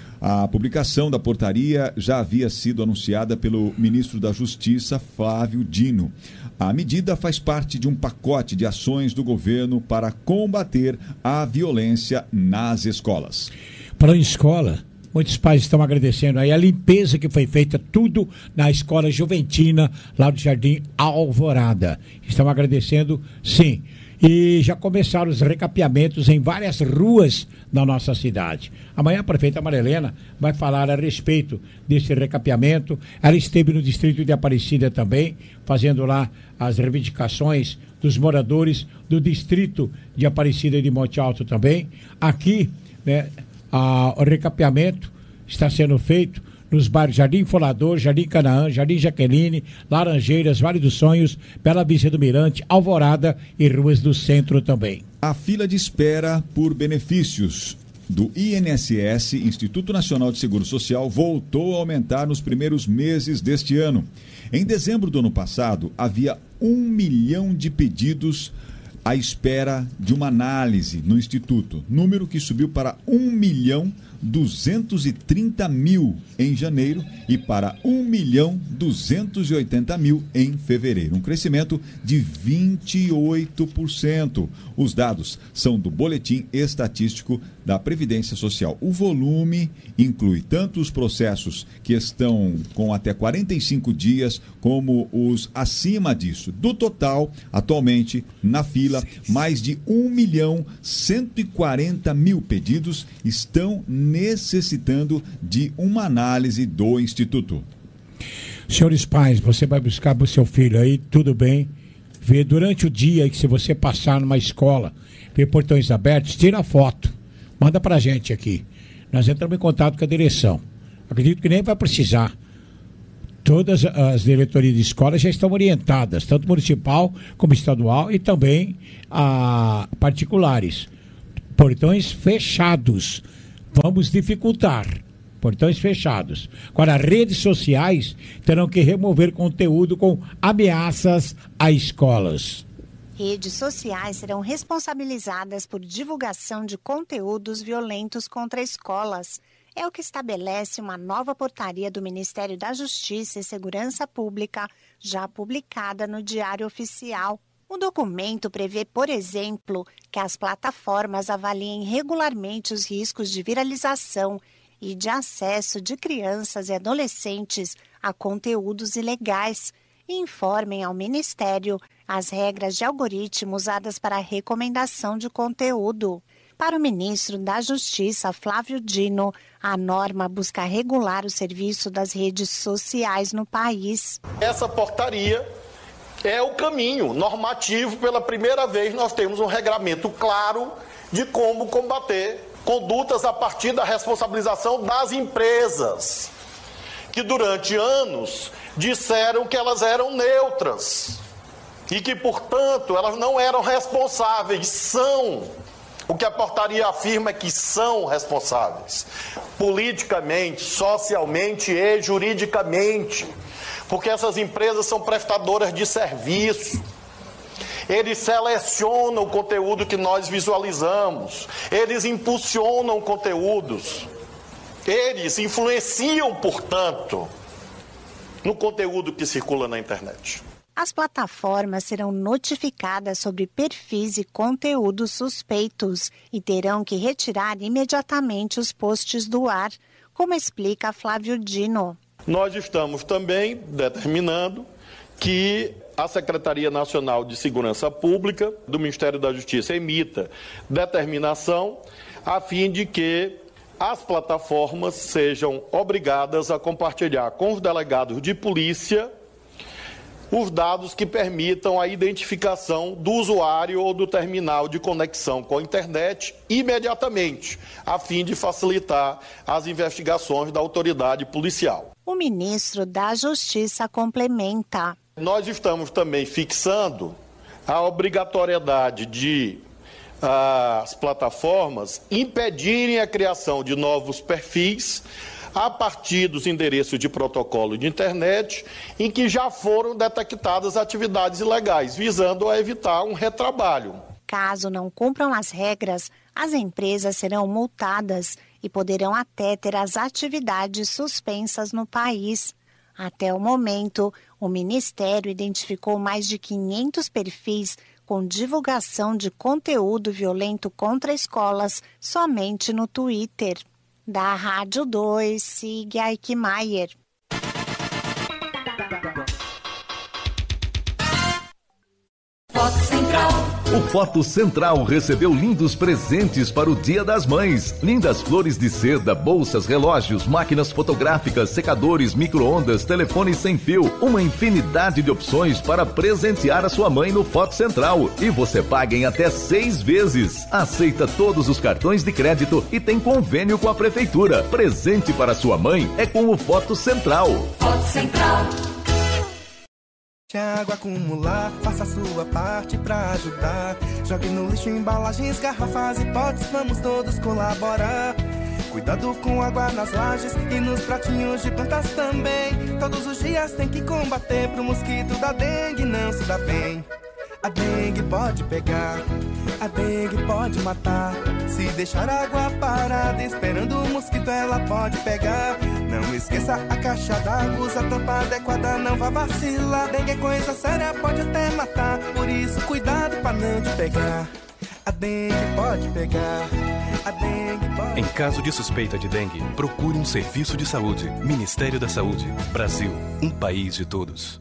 A publicação da portaria já havia sido anunciada pelo ministro da Justiça, Flávio Dino. A medida faz parte de um pacote de ações do governo para combater a violência nas escolas. Para a escola, muitos pais estão agradecendo aí a limpeza que foi feita, tudo na Escola Juventina, lá do Jardim Alvorada. Estão agradecendo, sim. E já começaram os recapeamentos em várias ruas da nossa cidade. Amanhã a prefeita Marilena vai falar a respeito desse recapeamento. Ela esteve no distrito de Aparecida também, fazendo lá as reivindicações dos moradores do distrito de Aparecida e de Monte Alto também. Aqui, né, a, o recapeamento está sendo feito nos bairros Jardim Folador, Jardim Canaã, Jardim Jaqueline, Laranjeiras, Vale dos Sonhos, Bela Vista do Mirante, Alvorada e ruas do centro também. A fila de espera por benefícios do I N S S, Instituto Nacional de Seguro Social, voltou a aumentar nos primeiros meses deste ano. Em dezembro do ano passado, havia um milhão de pedidos à espera de uma análise no Instituto, número que subiu para um milhão duzentos e trinta mil em janeiro e para um milhão duzentos e oitenta mil em fevereiro, um crescimento de vinte e oito por cento. Os dados são do Boletim Estatístico da Previdência Social. O volume inclui tanto os processos que estão com até quarenta e cinco dias, como os acima disso. Do total, atualmente, na fila, mais de um milhão cento e quarenta mil pedidos estão necessitando de uma análise do Instituto. Senhores pais, você vai buscar o seu filho aí, tudo bem, vê durante o dia que se você passar numa escola, vê portões abertos, tira a foto, manda pra gente aqui. Nós entramos em contato com a direção. Acredito que nem vai precisar. Todas as diretorias de escola já estão orientadas, tanto municipal como estadual e também a particulares. Portões fechados. Vamos dificultar. Portões fechados. Agora, redes sociais terão que remover conteúdo com ameaças a escolas. Redes sociais serão responsabilizadas por divulgação de conteúdos violentos contra escolas. É o que estabelece uma nova portaria do Ministério da Justiça e Segurança Pública, já publicada no Diário Oficial. O documento prevê, por exemplo, que as plataformas avaliem regularmente os riscos de viralização e de acesso de crianças e adolescentes a conteúdos ilegais e informem ao Ministério as regras de algoritmo usadas para a recomendação de conteúdo. Para o ministro da Justiça, Flávio Dino, a norma busca regular o serviço das redes sociais no país. Essa portaria é o caminho normativo. Pela primeira vez, nós temos um regramento claro de como combater condutas a partir da responsabilização das empresas, que durante anos disseram que elas eram neutras e que, portanto, elas não eram responsáveis. São. O que a portaria afirma é que são responsáveis, politicamente, socialmente e juridicamente, porque essas empresas são prestadoras de serviço. Eles selecionam o conteúdo que nós visualizamos, eles impulsionam conteúdos, eles influenciam, portanto, no conteúdo que circula na internet. As plataformas serão notificadas sobre perfis e conteúdos suspeitos e terão que retirar imediatamente os posts do ar, como explica Flávio Dino. Nós estamos também determinando que a Secretaria Nacional de Segurança Pública do Ministério da Justiça emita determinação a fim de que as plataformas sejam obrigadas a compartilhar com os delegados de polícia os dados que permitam a identificação do usuário ou do terminal de conexão com a internet imediatamente, a fim de facilitar as investigações da autoridade policial. O ministro da Justiça complementa. Nós estamos também fixando a obrigatoriedade de ah, as plataformas impedirem a criação de novos perfis a partir dos endereços de protocolo de internet em que já foram detectadas atividades ilegais, visando a evitar um retrabalho. Caso não cumpram as regras, as empresas serão multadas e poderão até ter as atividades suspensas no país. Até o momento, o Ministério identificou mais de quinhentos perfis com divulgação de conteúdo violento contra escolas somente no Twitter. Da Rádio dois, Sig Aikmaier. Foto Central. O Foto Central recebeu lindos presentes para o Dia das Mães. Lindas flores de seda, bolsas, relógios, máquinas fotográficas, secadores, micro-ondas, telefones sem fio. Uma infinidade de opções para presentear a sua mãe no Foto Central. E você paga em até seis vezes. Aceita todos os cartões de crédito e tem convênio com a Prefeitura. Presente para sua mãe é com o Foto Central. Foto Central. Se a água acumular, faça a sua parte pra ajudar. Jogue no lixo embalagens, garrafas e potes, vamos todos colaborar. Cuidado com água nas lajes e nos pratinhos de plantas também. Todos os dias tem que combater pro mosquito da dengue não se dá bem. A dengue pode pegar, a dengue pode matar. Se deixar a água parada esperando o mosquito ela pode pegar. Não esqueça a caixa d'água, usa a tampa adequada, não vá vacilar. Dengue é coisa séria, pode até matar, por isso cuidado pra não te pegar. A dengue pode pegar, a dengue pode... Em caso de suspeita de dengue, procure um serviço de saúde. Ministério da Saúde. Brasil, um país de todos.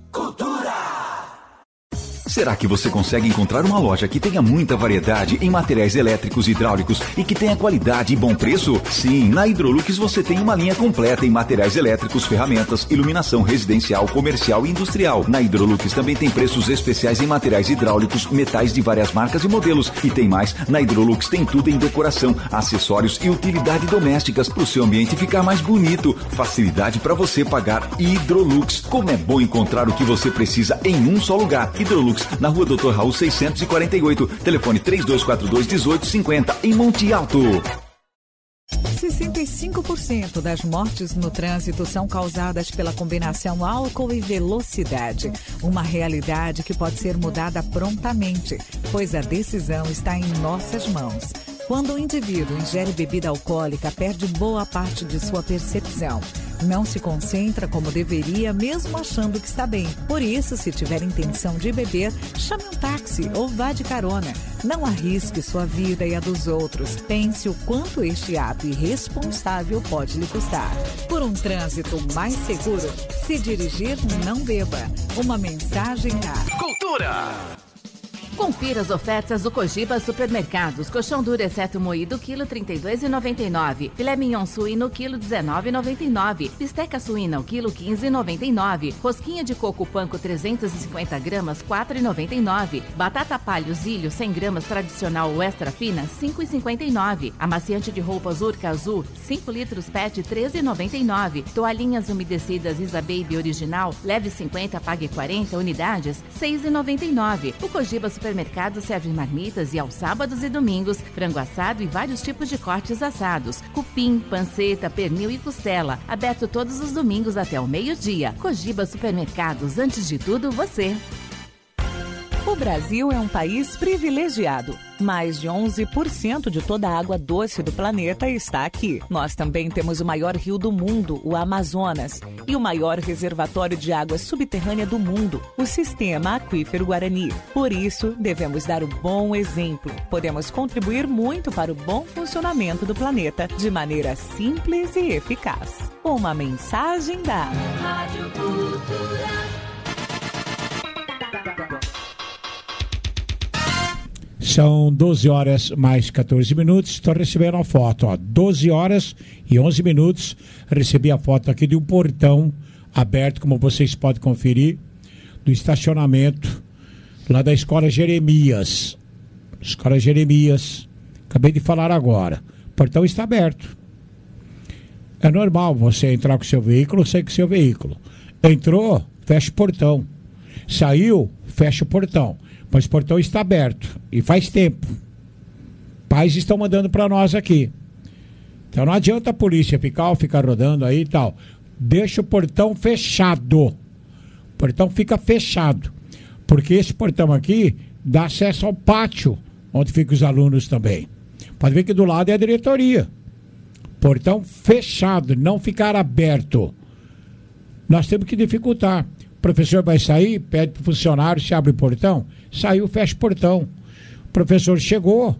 Será que você consegue encontrar uma loja que tenha muita variedade em materiais elétricos e hidráulicos e que tenha qualidade e bom preço? Sim, na Hidrolux você tem uma linha completa em materiais elétricos, ferramentas, iluminação residencial, comercial e industrial. Na Hidrolux também tem preços especiais em materiais hidráulicos, metais de várias marcas e modelos. E tem mais, na Hidrolux tem tudo em decoração, acessórios e utilidade domésticas para o seu ambiente ficar mais bonito. Facilidade para você pagar. Hidrolux. Como é bom encontrar o que você precisa em um só lugar. Hidrolux, na rua doutor Raul seiscentos e quarenta e oito, telefone três dois quatro dois, um oito cinco zero, em Monte Alto. sessenta e cinco por cento das mortes no trânsito são causadas pela combinação álcool e velocidade. Uma realidade que pode ser mudada prontamente, pois a decisão está em nossas mãos. Quando o indivíduo ingere bebida alcoólica, perde boa parte de sua percepção. Não se concentra como deveria, mesmo achando que está bem. Por isso, se tiver intenção de beber, chame um táxi ou vá de carona. Não arrisque sua vida e a dos outros. Pense o quanto este ato irresponsável pode lhe custar. Por um trânsito mais seguro, se dirigir, não beba. Uma mensagem a... Cultura! Confira as ofertas do Cogiba Supermercados. Colchão duro exceto moído, quilo trinta e dois reais e noventa e nove centavos. Filé mignon suíno, quilo dezenove reais e noventa e nove centavos. Bisteca suína, o quilo quinze reais e noventa e nove centavos. Rosquinha de coco panko trezentos e cinquenta gramas, quatro reais e noventa e nove centavos. Batata palha zílio cem gramas tradicional ou extra fina, cinco reais e cinquenta e nove centavos. Amaciante de roupas Urca Azul, cinco litros pet, treze reais e noventa e nove centavos. Toalhinhas umedecidas Isa Baby original, leve cinquenta, pague quarenta unidades, seis reais e noventa e nove centavos. O Cogiba Supermercado serve marmitas e aos sábados e domingos, frango assado e vários tipos de cortes assados, cupim, panceta, pernil e costela. Aberto todos os domingos até o meio-dia. Cogiba Supermercados, antes de tudo, você. O Brasil é um país privilegiado. Mais de onze por cento de toda a água doce do planeta está aqui. Nós também temos o maior rio do mundo, o Amazonas, e o maior reservatório de água subterrânea do mundo, o Sistema Aquífero Guarani. Por isso, devemos dar o bom exemplo. Podemos contribuir muito para o bom funcionamento do planeta de maneira simples e eficaz. Uma mensagem da Rádio Cultura. São doze horas mais catorze minutos. Estou recebendo a foto, ó. doze horas e onze minutos. Recebi a foto aqui de um portão aberto, como vocês podem conferir, do estacionamento lá da Escola Jeremias. Escola Jeremias. Acabei de falar agora. O portão está aberto. É normal você entrar com o seu veículo, sair com o seu veículo. Entrou, fecha o portão. Saiu, fecha o portão. Mas o portão está aberto e faz tempo. Pais estão mandando para nós aqui. Então não adianta a polícia ficar, ficar rodando aí e tal. Deixa o portão fechado. O portão fica fechado. Porque esse portão aqui dá acesso ao pátio, onde ficam os alunos também. Pode ver que do lado é a diretoria. Portão fechado, não ficar aberto. Nós temos que dificultar. O professor vai sair, pede para o funcionário se abre o portão. Saiu, fecha o portão. O professor chegou,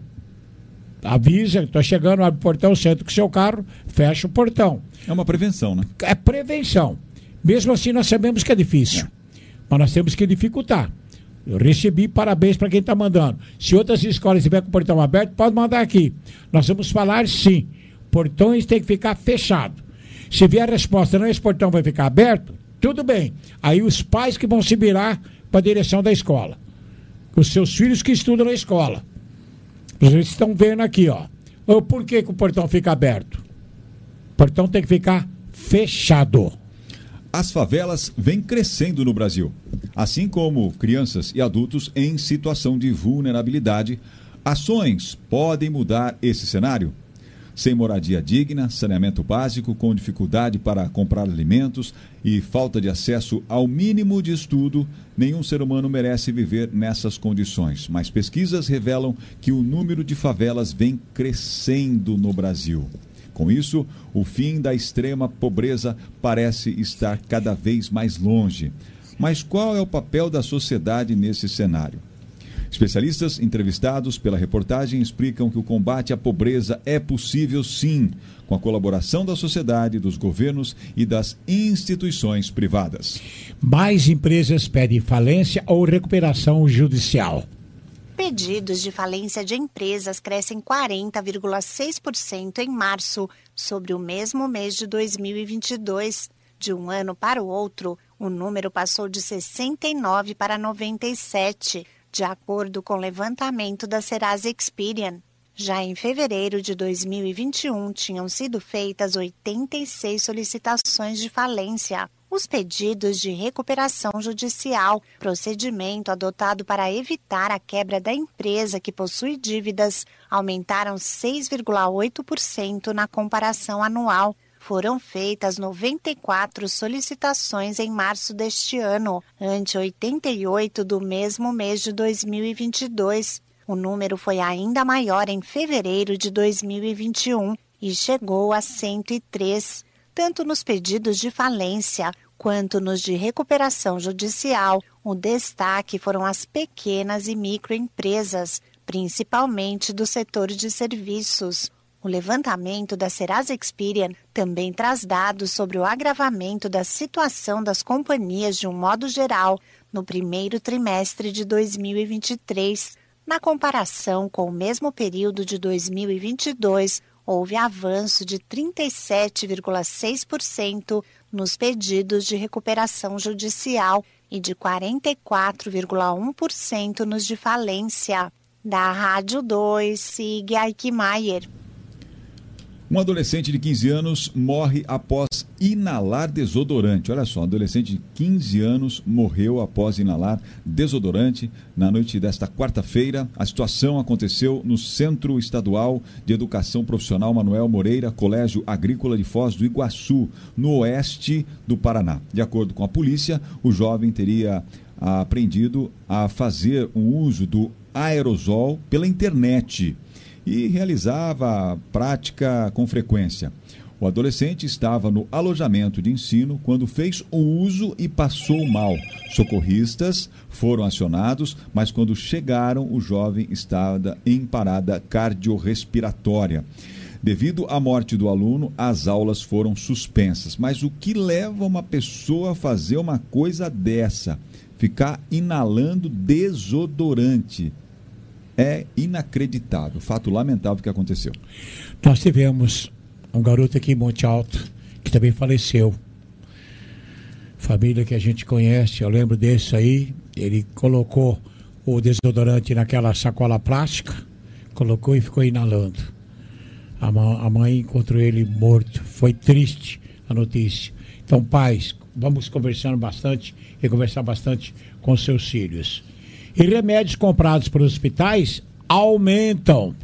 avisa, estou chegando, abre o portão, senta com o seu carro, fecha o portão. É uma prevenção, né? É prevenção. Mesmo assim, nós sabemos que é difícil. É. Mas nós temos que dificultar. Eu recebi parabéns para quem está mandando. Se outras escolas tiverem com o portão aberto, pode mandar aqui. Nós vamos falar sim. Portões têm que ficar fechados. Se vier a resposta, não, esse portão vai ficar aberto, tudo bem. Aí os pais que vão se virar para a direção da escola. Os seus filhos que estudam na escola. Vocês estão vendo aqui, ó. Por que, que o portão fica aberto? O portão tem que ficar fechado. As favelas vêm crescendo no Brasil. Assim como crianças e adultos em situação de vulnerabilidade, ações podem mudar esse cenário. Sem moradia digna, saneamento básico, com dificuldade para comprar alimentos e falta de acesso ao mínimo de estudo, nenhum ser humano merece viver nessas condições. Mas pesquisas revelam que o número de favelas vem crescendo no Brasil. Com isso, o fim da extrema pobreza parece estar cada vez mais longe. Mas qual é o papel da sociedade nesse cenário? Especialistas entrevistados pela reportagem explicam que o combate à pobreza é possível sim, com a colaboração da sociedade, dos governos e das instituições privadas. Mais empresas pedem falência ou recuperação judicial. Pedidos de falência de empresas crescem quarenta vírgula seis por cento em março, sobre o mesmo mês de dois mil e vinte e dois. De um ano para o outro, o número passou de sessenta e nove para noventa e sete. De acordo com o levantamento da Serasa Experian. Já em fevereiro de dois mil e vinte e um, tinham sido feitas oitenta e seis solicitações de falência. Os pedidos de recuperação judicial, procedimento adotado para evitar a quebra da empresa que possui dívidas, aumentaram seis vírgula oito por cento na comparação anual. Foram feitas noventa e quatro solicitações em março deste ano, ante oitenta e oito do mesmo mês de dois mil e vinte e dois. O número foi ainda maior em fevereiro de dois mil e vinte e um e chegou a cento e três. Tanto nos pedidos de falência quanto nos de recuperação judicial, o destaque foram as pequenas e microempresas, principalmente do setor de serviços. O levantamento da Serasa Experian também traz dados sobre o agravamento da situação das companhias de um modo geral, no primeiro trimestre de dois mil e vinte e três. Na comparação com o mesmo período de dois mil e vinte e dois, houve avanço de trinta e sete vírgula seis por cento nos pedidos de recuperação judicial e de quarenta e quatro vírgula um por cento nos de falência. Da Rádio dois, Sig Aikmaier. Um adolescente de quinze anos morre após inalar desodorante. Olha só, um adolescente de quinze anos morreu após inalar desodorante na noite desta quarta-feira. A situação aconteceu no Centro Estadual de Educação Profissional Manuel Moreira, Colégio Agrícola de Foz do Iguaçu, no oeste do Paraná. De acordo com a polícia, o jovem teria aprendido a fazer o uso do aerosol pela internet e realizava a prática com frequência. O adolescente estava no alojamento de ensino quando fez o uso e passou mal. Socorristas foram acionados, mas quando chegaram, o jovem estava em parada cardiorrespiratória. Devido à morte do aluno, as aulas foram suspensas. Mas o que leva uma pessoa a fazer uma coisa dessa? Ficar inalando desodorante. É inacreditável, fato lamentável que aconteceu. Nós tivemos um garoto aqui em Monte Alto que também faleceu. Família que a gente conhece, eu lembro desse aí. Ele colocou o desodorante naquela sacola plástica, colocou e ficou inalando. A, ma- a mãe encontrou ele morto. Foi triste a notícia. Então, pais, vamos conversando bastante e conversar bastante com seus filhos. E remédios comprados por hospitais aumentam.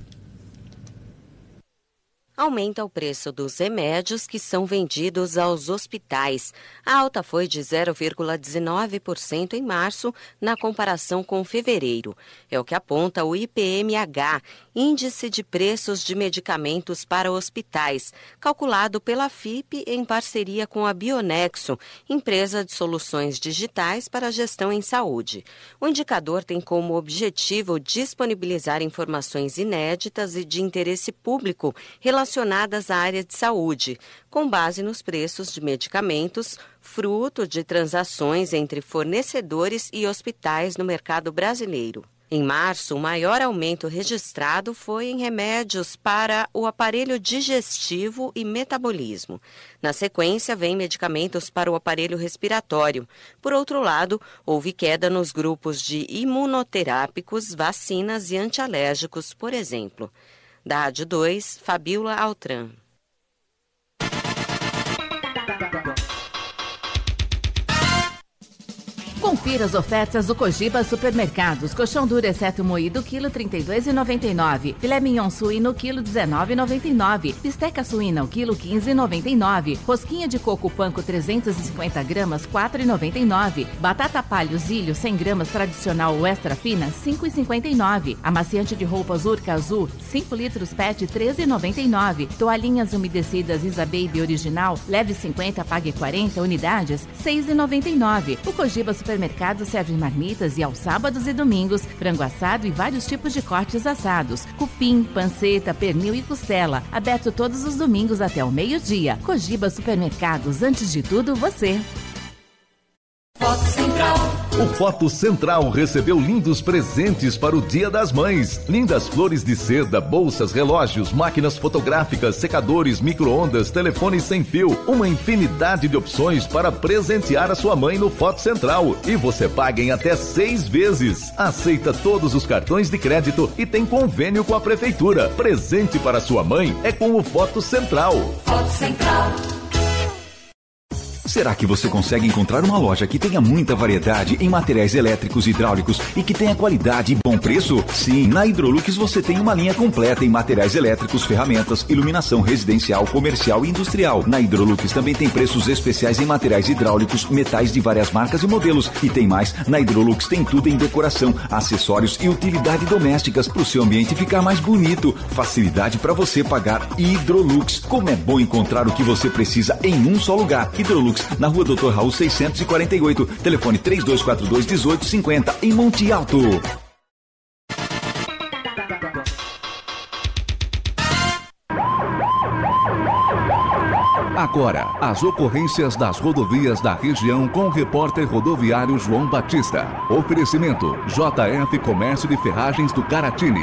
Aumenta o preço dos remédios que são vendidos aos hospitais. A alta foi de zero vírgula dezenove por cento em março, na comparação com fevereiro. É o que aponta o I P M H, Índice de Preços de Medicamentos para Hospitais, calculado pela F I P em parceria com a Bionexo, empresa de soluções digitais para a gestão em saúde. O indicador tem como objetivo disponibilizar informações inéditas e de interesse público relacionadas relacionadas à área de saúde, com base nos preços de medicamentos, fruto de transações entre fornecedores e hospitais no mercado brasileiro. Em março, o maior aumento registrado foi em remédios para o aparelho digestivo e metabolismo. Na sequência, vem medicamentos para o aparelho respiratório. Por outro lado, houve queda nos grupos de imunoterápicos, vacinas e antialérgicos, por exemplo. Da Rádio dois, Fabíola Altran. Confira as ofertas do Cogiba Supermercados. Colchão duro exceto moído, quilo trinta e dois reais e noventa e nove centavos. Filé mignon suíno, quilo dezenove reais e noventa e nove centavos. Bisteca suína, o quilo quinze reais e noventa e nove centavos. Rosquinha de coco panko trezentos e cinquenta gramas, quatro reais e noventa e nove centavos. Batata palha zílio cem gramas tradicional ou extra fina, cinco reais e cinquenta e nove centavos. Amaciante de roupas Urca Azul, cinco litros pet, treze reais e noventa e nove centavos. Toalhinhas umedecidas Isa Baby original, leve cinquenta, pague quarenta unidades, seis reais e noventa e nove centavos. O Cogiba Supermercados serve marmitas e aos sábados e domingos, frango assado e vários tipos de cortes assados, cupim, panceta, pernil e costela. Aberto todos os domingos até o meio-dia. Cogiba Supermercados, antes de tudo, você. Foto Central. O Foto Central recebeu lindos presentes para o Dia das Mães. Lindas flores de seda, bolsas, relógios, máquinas fotográficas, secadores, micro-ondas, telefones sem fio. Uma infinidade de opções para presentear a sua mãe no Foto Central. E você paga em até seis vezes. Aceita todos os cartões de crédito e tem convênio com a Prefeitura. Presente para sua mãe é com o Foto Central. Foto Central. Será que você consegue encontrar uma loja que tenha muita variedade em materiais elétricos e hidráulicos e que tenha qualidade e bom preço? Sim, na Hidrolux você tem uma linha completa em materiais elétricos, ferramentas, iluminação residencial, comercial e industrial. Na Hidrolux também tem preços especiais em materiais hidráulicos, metais de várias marcas e modelos. E tem mais, na Hidrolux tem tudo em decoração, acessórios e utilidade domésticas para o seu ambiente ficar mais bonito. Facilidade para você pagar. Hidrolux. Como é bom encontrar o que você precisa em um só lugar. Hidrolux, na rua doutor Raul seiscentos e quarenta e oito, telefone três dois quatro dois, um oito cinco zero, em Monte Alto. Agora, as ocorrências das rodovias da região com o repórter rodoviário João Batista. Oferecimento J F Comércio de Ferragens do Caratini.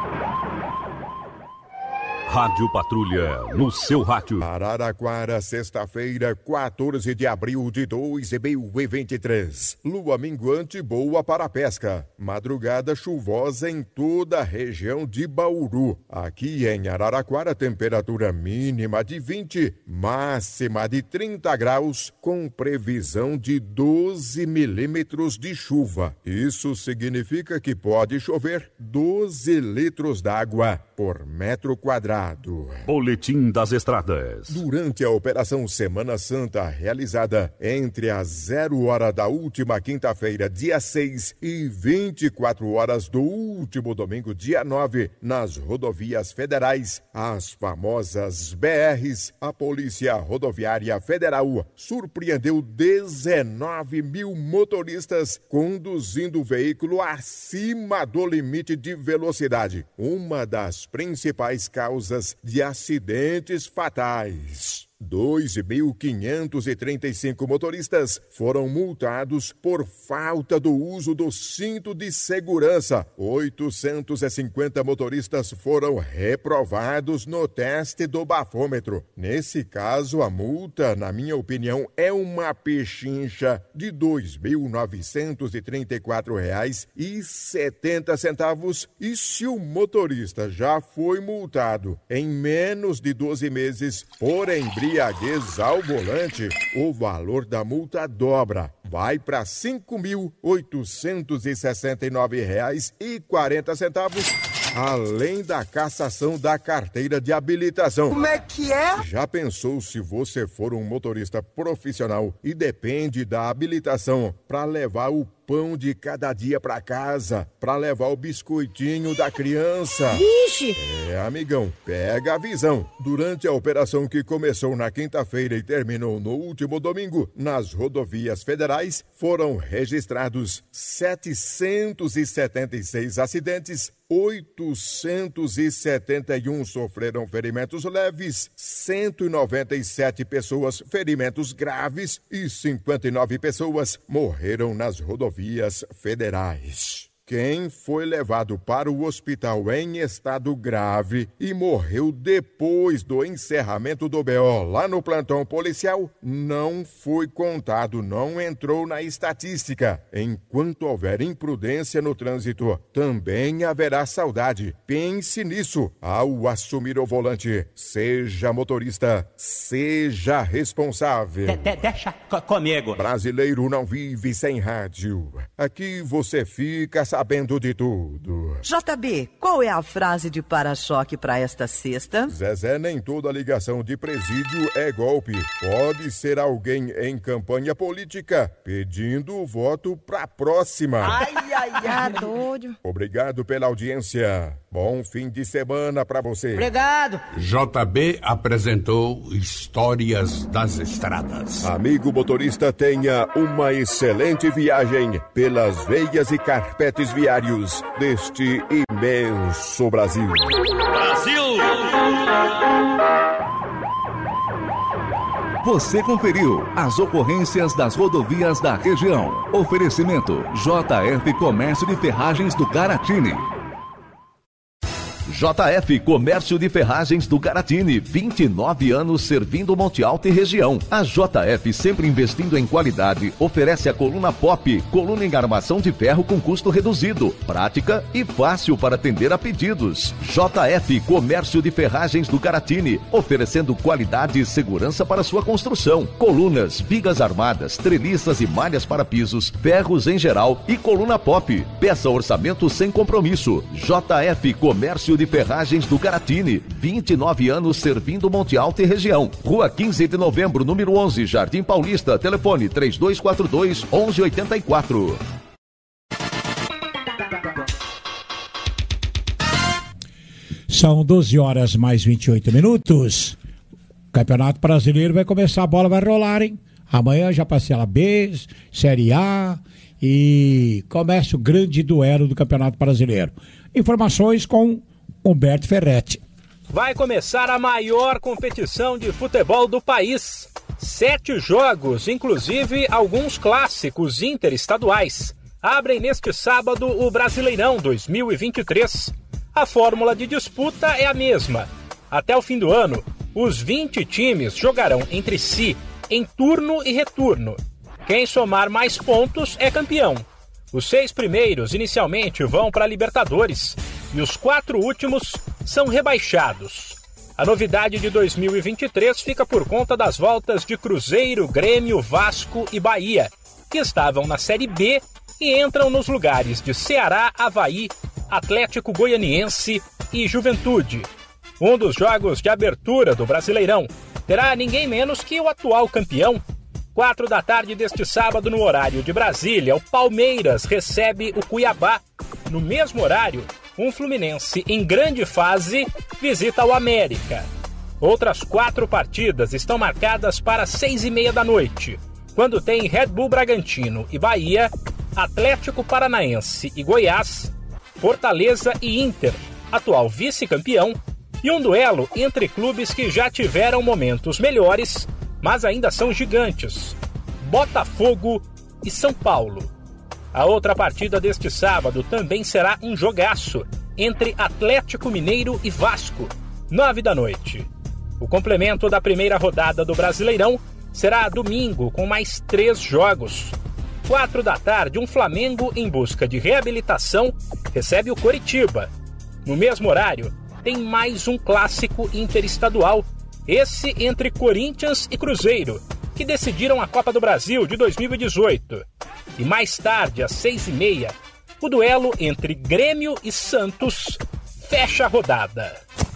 Rádio Patrulha, no seu rádio. Araraquara, sexta-feira, quatorze de abril de dois mil e vinte e três. Lua minguante boa para a pesca. Madrugada chuvosa em toda a região de Bauru. Aqui em Araraquara, temperatura mínima de vinte, máxima de trinta graus, com previsão de doze milímetros de chuva. Isso significa que pode chover doze litros d'água por metro quadrado. Boletim das Estradas. Durante a Operação Semana Santa, realizada entre as zero hora da última quinta-feira, dia seis, e vinte e quatro horas do último domingo, dia nove, nas rodovias federais, as famosas B Rs, a Polícia Rodoviária Federal surpreendeu dezenove mil motoristas conduzindo o veículo acima do limite de velocidade, uma das principais causas de acidentes fatais. dois mil quinhentos e trinta e cinco motoristas foram multados por falta do uso do cinto de segurança. oitocentos e cinquenta motoristas foram reprovados no teste do bafômetro. Nesse caso, a multa, na minha opinião, é uma pechincha de dois mil novecentos e trinta e quatro reais e setenta centavos. E se o motorista já foi multado em menos de doze meses por embriaguez ao volante, o valor da multa dobra. Vai para cinco mil oitocentos e sessenta e nove reais e quarenta centavos, além da cassação da carteira de habilitação. Como é que é? Já pensou se você for um motorista profissional e depende da habilitação para levar o pão de cada dia para casa, para levar o biscoitinho da criança? Vixe! É, amigão, pega a visão. Durante a operação que começou na quinta-feira e terminou no último domingo, nas rodovias federais, foram registrados setecentos e setenta e seis acidentes, oitocentos e setenta e um sofreram ferimentos leves, cento e noventa e sete pessoas ferimentos graves e cinquenta e nove pessoas morreram nas rodovias federais. Quem foi levado para o hospital em estado grave e morreu depois do encerramento do B O lá no plantão policial não foi contado, não entrou na estatística. Enquanto houver imprudência no trânsito, também haverá saudade. Pense nisso ao assumir o volante. Seja motorista, seja responsável. De, de, deixa comigo. Brasileiro não vive sem rádio. Aqui você fica sabendo sabendo de tudo. J B, qual é a frase de para-choque para esta sexta? Zezé, nem toda ligação de presídio é golpe. Pode ser alguém em campanha política pedindo o voto para a próxima. Ai, ai, ai, doido. Obrigado pela audiência. Bom fim de semana para você. Obrigado. J B apresentou Histórias das Estradas. Amigo motorista, tenha uma excelente viagem pelas veias e carpetes viários deste imenso Brasil. Brasil! Você conferiu as ocorrências das rodovias da região. Oferecimento J F Comércio de Ferragens do Caratini. J F Comércio de Ferragens do Caratini, vinte e nove anos servindo Monte Alto e região. A J F, sempre investindo em qualidade, oferece a coluna Pop, coluna em armação de ferro com custo reduzido, prática e fácil para atender a pedidos. J F Comércio de Ferragens do Caratini, oferecendo qualidade e segurança para sua construção. Colunas, vigas armadas, treliças e malhas para pisos, ferros em geral e coluna Pop. Peça orçamento sem compromisso. J F Comércio de Ferragens do Caratini, vinte e nove anos servindo Monte Alto e região. Rua quinze de novembro, número onze, Jardim Paulista. Telefone três dois quatro dois, onze oitenta e quatro. São doze horas mais vinte e oito minutos. O Campeonato Brasileiro vai começar, a bola vai rolar, hein? Amanhã já Parcela B, Série A e começa o grande duelo do Campeonato Brasileiro. Informações com Humberto Ferretti. vai começar a maior competição de futebol do país. Sete jogos, inclusive alguns clássicos interestaduais, abrem neste sábado o Brasileirão dois mil e vinte e três. A fórmula de disputa é a mesma. Até o fim do ano, os vinte times jogarão entre si em turno e retorno. Quem somar mais pontos é campeão. Os seis primeiros inicialmente vão para a Libertadores e os quatro últimos são rebaixados. A novidade de dois mil e vinte e três fica por conta das voltas de Cruzeiro, Grêmio, Vasco e Bahia, que estavam na Série B e entram nos lugares de Ceará, Avaí, Atlético Goianiense e Juventude. Um dos jogos de abertura do Brasileirão terá ninguém menos que o atual campeão. Quatro da tarde deste sábado, no horário de Brasília, o Palmeiras recebe o Cuiabá. No mesmo horário, um Fluminense em grande fase visita o América. Outras quatro partidas estão marcadas para seis e meia da noite, quando tem Red Bull Bragantino e Bahia, Atlético Paranaense e Goiás, Fortaleza e Inter, atual vice-campeão, e um duelo entre clubes que já tiveram momentos melhores, mas ainda são gigantes, Botafogo e São Paulo. A outra partida deste sábado também será um jogaço entre Atlético Mineiro e Vasco, nove da noite. O complemento da primeira rodada do Brasileirão será domingo, com mais três jogos. Quatro da tarde, um Flamengo em busca de reabilitação recebe o Coritiba. No mesmo horário, tem mais um clássico interestadual, esse entre Corinthians e Cruzeiro, que decidiram a Copa do Brasil de dois mil e dezoito. E mais tarde, às seis e meia, o duelo entre Grêmio e Santos fecha a rodada.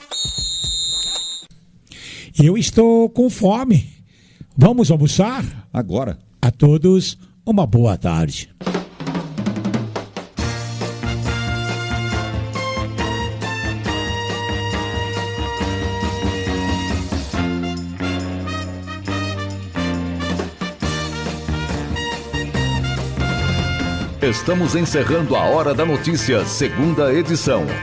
Eu estou com fome. Vamos almoçar? Agora. A todos, uma boa tarde. Estamos encerrando a Hora da Notícia, segunda edição.